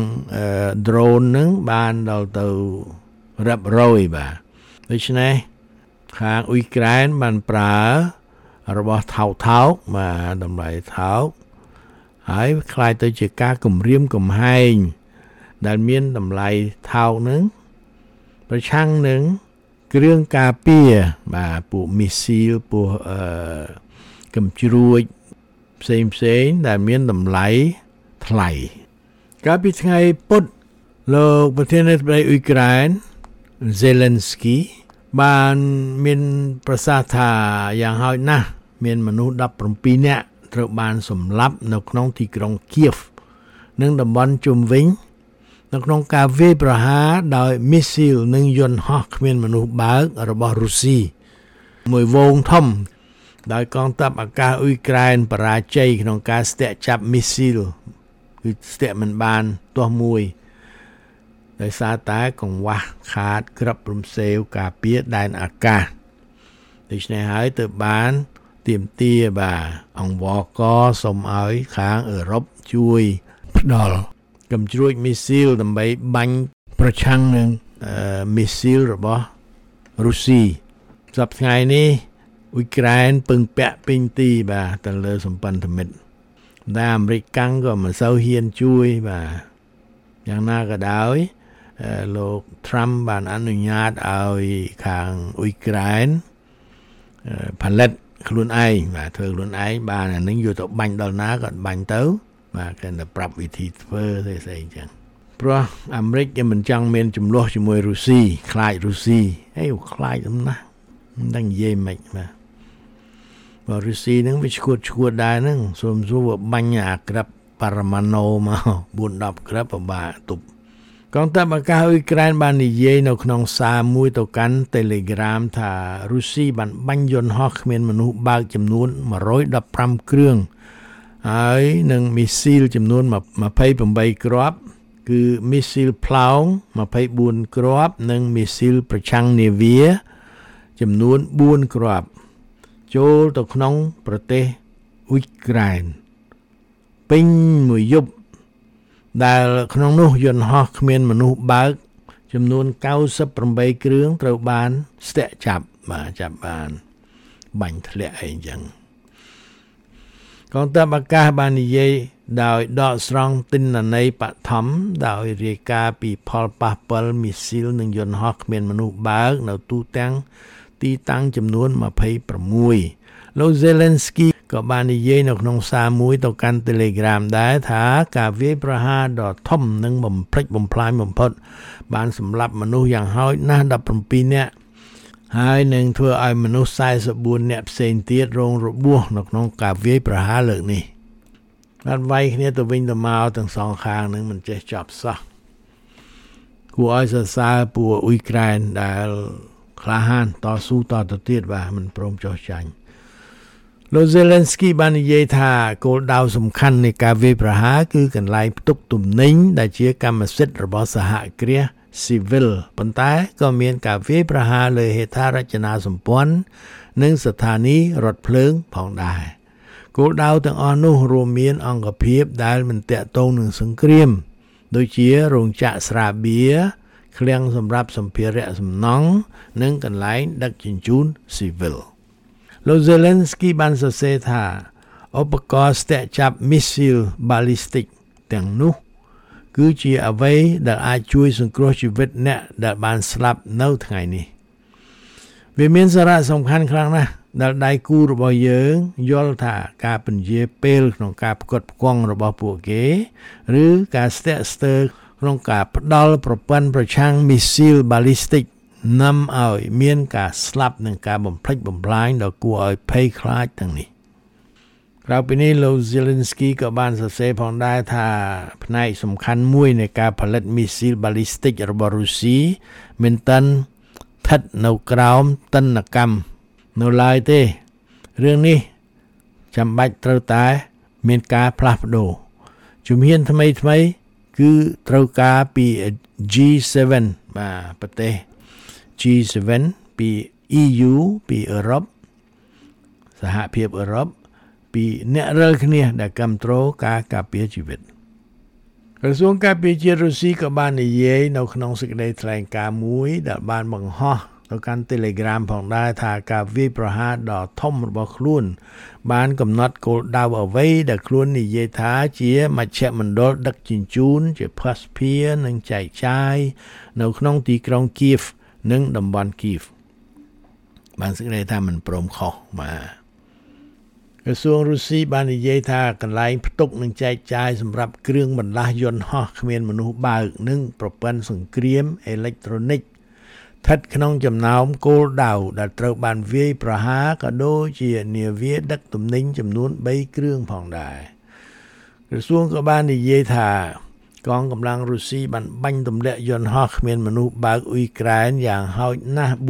Speaker 4: drone នឹងបានដល់ទៅរាប់រយបាទដូច្នេះខាងអ៊ុយក្រែនបានប្រើរបស់ថោកបាទតម្លៃថោកហើយคล้ายទៅជាការគំរាមកំហែងដែលមានតម្លៃថោកនឹងប្រឆាំងនឹងគ្រឿងការពារបាទពួកមីស៊ីលពួកកំជ្រួចផ្សេងដែលមានតម្លៃថ្លៃកាលពីថ្ងៃពុធលោកប្រធានាធិបតីអ៊ុយក្រែន Zelensky បានមានប្រសាសន៍ថាយ៉ាងហោចណាស់មានមនុស្ស17នាក់ត្រូវបានសម្លាប់នៅក្នុងទីក្រុងគៀវនិងតំបន់ជុំវិញនៅក្នុងការវាយប្រហារដោយមីស៊ីលនិងយន្តហោះគ្មានមនុស្សបើករបស់រុស្ស៊ីមួយវងធំដោយកងទ័ពអាកាសអ៊ុយក្រែនបរាជ័យក្នុងការស្ទាក់ចាប់មីស៊ីលគឺស្ទាក់មិនបានទាស់មួយដោយសារតែកង្វះខាតក្របរំសេវការពារដែនអាកាសដូច្នេះហើយទើបបានទាមទារបាទអង្គវកសូមឲ្យខាងអឺរ៉ុបជួយផ្ដល់កំជ្រួចមីស៊ីលដើម្បីបាញ់ប្រឆាំងនឹងមីស៊ីលរបស់រុស្ស៊ីសប្តាហ៍ថ្ងៃនេះអ៊ុយក្រែនពឹងពាក់ពេញទីបាទទៅលើសម្ព័ន្ធមិត្តតែអាមេរិកកាំងក៏មិនសូវហ៊ានជួយបាទយ៉ាងណាក៏ដោយលោក Trump បានអនុញ្ញាតឲ្យខាងអ៊ុយក្រែនផលិតខ្លួនឯងបាទធ្វើខ្លួនឯងបានអានឹងយកទៅបាញ់ដល់ណាក៏បាញ់ទៅបាទគេតែប្រាប់វិធីធ្វើស្អីអញ្ចឹងព្រោះអាមេរិកគេមិនចង់មានចំនួនជាមួយរុស្ស៊ីខ្លាចរុស្ស៊ីខ្លាចណាស់មិនដឹងនិយាយមិនបាទបើរុស្ស៊ីហ្នឹងវាឈួតដែរហ្នឹងសូមសួរបាញ់អាក្រាប់ប៉ារ៉ាម៉ាណូមក4-10ក្រាប់ពិបាកទប់កងទ័ពអាកាសអ៊ុយក្រែនបាននិយាយនៅក្នុងសារមួយទៅកាន់ Telegram ថារុស្ស៊ីបានបាញ់យន្តហោះគ្មានមនុស្សបើកចំនួន115គ្រឿងហើយនឹងមីស៊ីលចំនួន28គ្រាប់គឺមីស៊ីលផ្លោង24គ្រាប់និងមីស៊ីលប្រឆាំងនាវាចំនួន4គ្រាប់ចូលទៅក្នុងប្រទេសអ៊ុយក្រែនពេញមួយយប់ដែលក្នុងនោះយន្តហោះគ្មានមនុស្សបើកចំនួន98គ្រឿងត្រូវបានស្ទាក់ចាប់បានបាញ់ធ្លាក់អីចឹងកងទ័ពអាកាសបាននិយាយដោយដកស្រង់ទិន្នន័យបឋមដោយរាយការណ៍ពីផលប៉ះពាល់មីស៊ីលនិងយន្តហោះគ្មានមនុស្សបើកនៅទូទាំងទីតាំងចំនួន26លោក Zelensky ក៏បាននិយាយនៅក្នុងសារមួយទៅកាន់ Telegram ដែរថាការវាយប្រហារដ៏ធំនិងបំផ្លិចបំផ្លាញបំផុតបានសម្លាប់មនុស្សយ៉ាងហោចណាស់17នាក់ហើយនឹងធ្វើឲ្យមនុស្ស44នាក់ផ្សេងទៀតរងរបួសនៅក្នុងការវាយប្រហារលើកនេះបានវាយគ្នាទៅវិញទៅមកទាំងសងខាងនឹងមិនចេះចប់សោះគួរឲ្យសរសើរពួកអ៊ុយក្រែនដែលក្លាហានតស៊ូតទៅទៀតបាទមិនព្រមចុះចាញ់លោក Zelensky បាននិយាយថាគោលដៅសំខាន់នៃការវាយប្រហារគឺកន្លែងផ្ទុកទំនិញដែលជាកម្មសិទ្ធិរបស់សហគ្រាសស៊ីវិលប៉ុន្តែក៏មានការវាយប្រហារលើហេដ្ឋារចនាសម្ព័ន្ធនិងស្ថានីយ៍រថភ្លើងផងដែរគោលដៅទាំងអស់នោះរួមមានអង្គភាពដែលមិនតាក់ទងនឹងសង្គ្រាមដូចជារោងចក្រស្រាបៀរឃ្លាំងសម្រាប់សម្ភារៈសំណង់និងកន្លែងដឹកជញ្ជូនស៊ីវិលលោក Zelensky បានសរសេរថាឧបករណ៍ស្ទាក់ចាប់មីស៊ីលបាឡីស្ទិកទាំងនោះគឺជាអ្វីដែលអាចជួយសង្គ្រោះជីវិតអ្នកដែលបានស្លាប់នៅថ្ងៃនេះវាមានសារៈសំខាន់ខ្លាំងណាស់ដែលដៃគូរបស់យើងយល់ថាការពន្យាពេលក្នុងការផ្គត់ផ្គង់របស់ពួកគេឬការស្ទាក់ស្ទើរក្នុងការផ្ដាល់ប្រព័ន្ធប្រឆាំងមីស៊ីលបាឡីស្ទិកនាំឲ្យមានការស្លាប់និងការបំផ្លិចបំផ្លាញដ៏គួរឲ្យភ័យខ្លាចទាំងនេះក្រៅពីនេះលោក Zelensky ក៏បានសរសេរផងដែរថាផ្នែកសំខាន់មួយនៃការផលិតមីស៊ីលបាឡីស្ទិករបស់រុស្ស៊ីមិនទាន់ស្ថិតនៅក្រោមទណ្ឌកម្មនៅឡើយទេរឿងនេះចាំបាច់ត្រូវតែមានការផ្លាស់ប្ដូរជំហានថ្មីគឺត្រូវការពី G7 បាទប្រទេស G7 ពី EU ពីអឺរ៉ុបសហភាពអឺរ៉ុបពីអ្នករើគ្នាដែលគ្រប់គ្រងការការពារជីវិតក្រសួងការពារជាតិរុស្ស៊ីក៏បាននិយាយនៅក្នុងសេចក្តីថ្លែងការណ៍មួយដែលបានបង្ហោះទៅកាន់ Telegram ផងដែរថាការវាយប្រហារដ៏ធំរបស់ខ្លួនបានកំណត់គោលដៅអ្វីដែលខ្លួននិយាយថាជាមជ្ឈមណ្ឌលដឹកជញ្ជូនជាភស្តុភារនិងចែកចាយនៅក្នុងទីក្រុង Kiev និងតំបន់ Kiev បានសេចក្តីថាមិនព្រមខុសបាទក្រសួងរុស្ស៊ីបាននិយាយថាកន្លែងផ្ទុកនិងចែកចាយសម្រាប់គ្រឿងបន្លាស់យន្តហោះគ្មានមនុស្សបើកនិងប្រព័ន្ធសង្គ្រាមអេឡិចត្រូនិកស្ថិតក្នុងចំណោមគោលដៅដែលត្រូវបានវាយប្រហារក៏ដូចជានាវាដឹកទំនិញចំនួន3គ្រឿងផងដែរក្រសួងក៏បាននិយាយថាកងកម្លាំងរុស្ស៊ីបានបាញ់ទម្លាក់យន្តហោះគ្មានមនុស្សបើកអ៊ុយក្រែនយ៉ាងហោចណាស់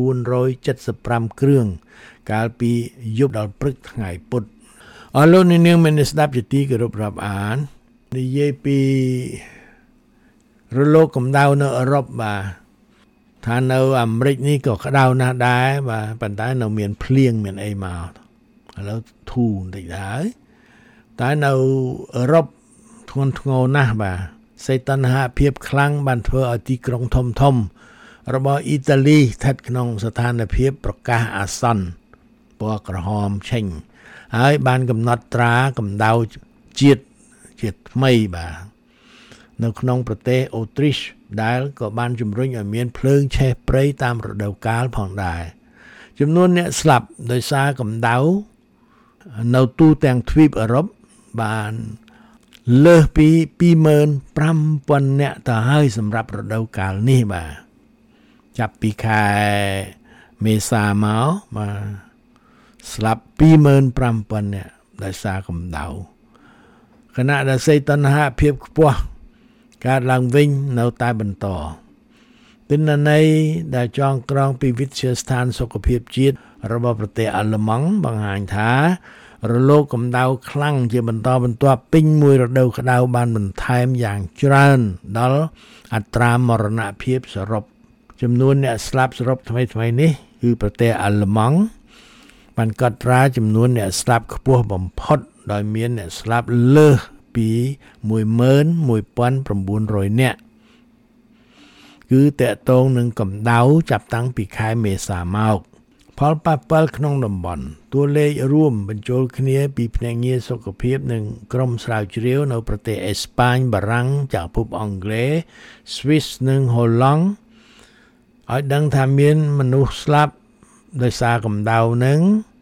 Speaker 4: 475គ្រឿងកាលពីយប់ដល់ព្រឹកថ្ងៃពុធអរលោកនាងមានស្ដាប់ជាទីគោរពរាប់អាននិយាយពីរលកកម្ដៅនៅអឺរ៉ុបបាទថានៅអាមេរិកនេះក៏ក្ដៅណាស់ដែរបាទប៉ុន្តែនៅមានភ្លៀងមានអីមកឥឡូវធូរបន្តិចដែរតែនៅអឺរ៉ុបធ្ងន់ធ្ងរណាស់បាទសីតុណ្ហភាពខ្លាំងបានធ្វើឲ្យទីក្រុងធំៗរបស់អ៊ីតាលីស្ថិតក្នុងស្ថានភាពប្រកាសអាសន្នពណ៌ក្រហមឆេញហើយបានកំណត់ត្រាកម្ដៅជាតិថ្មីបាទនៅក្នុងប្រទេសអូទ្រីសដែលក៏បានជំរុញឲ្យមានភ្លើងឆេះព្រៃតាមរដូវកាលផងដែរចំនួនអ្នកស្លាប់ដោយសារកម្ដៅនៅទូទាំងទ្វីបអឺរ៉ុបបានលើសពី 25,000 នាក់ទៅហើយសម្រាប់រដូវកាលនេះបាទចាប់ពីខែមេសាមកបាទស្លាប់ 25,000 នាក់ដោយសារកម្ដៅខណៈដែលសីតុណ្ហភាពខ្ពស់កើតឡើងវិញនៅតែបន្តទិន្នន័យដែលចងក្រងពីវិទ្យាស្ថានសុខភាពជាតិរបស់ប្រទេសអាល្លឺម៉ង់បង្ហាញថារលកកម្ដៅខ្លាំងជាបន្តបន្ទាប់ពេញមួយរដូវក្ដៅបានបន្ថែមយ៉ាងច្រើនដល់អត្រាមរណភាពសរុបចំនួនអ្នកស្លាប់សរុបថ្មីនេះគឺប្រទេសអាល្លឺម៉ង់បានកត់ត្រាចំនួនអ្នកស្លាប់ខ្ពស់បំផុតដោយមានអ្នកស្លាប់លើសពី 11,900 នាក់គឺតកតងនឹងកម្ដៅចាប់តាំងពីខែមេសាមកផលប៉ះពាល់ក្នុងតំបន់តួលេខរួមបញ្ចូលគ្នាពីភ្នាក់ងារសុខភាពនិងក្រុមស្រាវជ្រាវនៅប្រទេសអេស្ប៉ាញបារាំងចក្រភពអង់គ្លេសស្វីសនិងហូឡង់ឲ្យដឹងថាមានមនុស្សស្លាប់ដោយសារកម្ដៅនឹង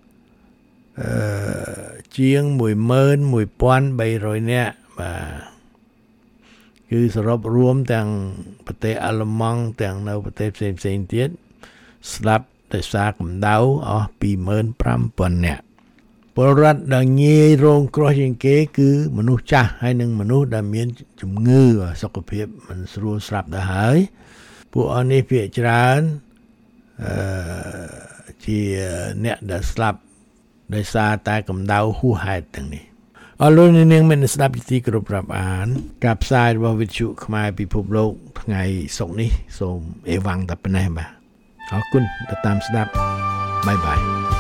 Speaker 4: ជាង 11,300 នាក់បាទគឺសរុបរួមទាំងប្រទេសអាល្លឺម៉ង់ទាំងនៅប្រទេសផ្សេងៗទៀតស្លាប់ដោយសារកម្ដៅអស់ 25,000 នាក់ពលរដ្ឋដែលងាយរងគ្រោះជាងគេគឺមនុស្សចាស់ហើយនិងមនុស្សដែលមានជំងឺសុខភាពមិនស្រួលស្រាប់ទៅហើយពួកអស់នេះភាគច្រើនជាអ្នកដែលស្លាប់ដោយសារតែកម្ដៅហួសហេតុទាំងនេះអរលោកអ្នកនាងមានស្ដាប់ជាទីគោរពរាប់អានការផ្សាយរបស់វិទ្យុខ្មែរពិភពលោកថ្ងៃសុក្រនេះសូមអេវ៉ាំងតែប៉ុណ្ណេះបាទអរគុណដែលតាមស្ដាប់បាយបាយ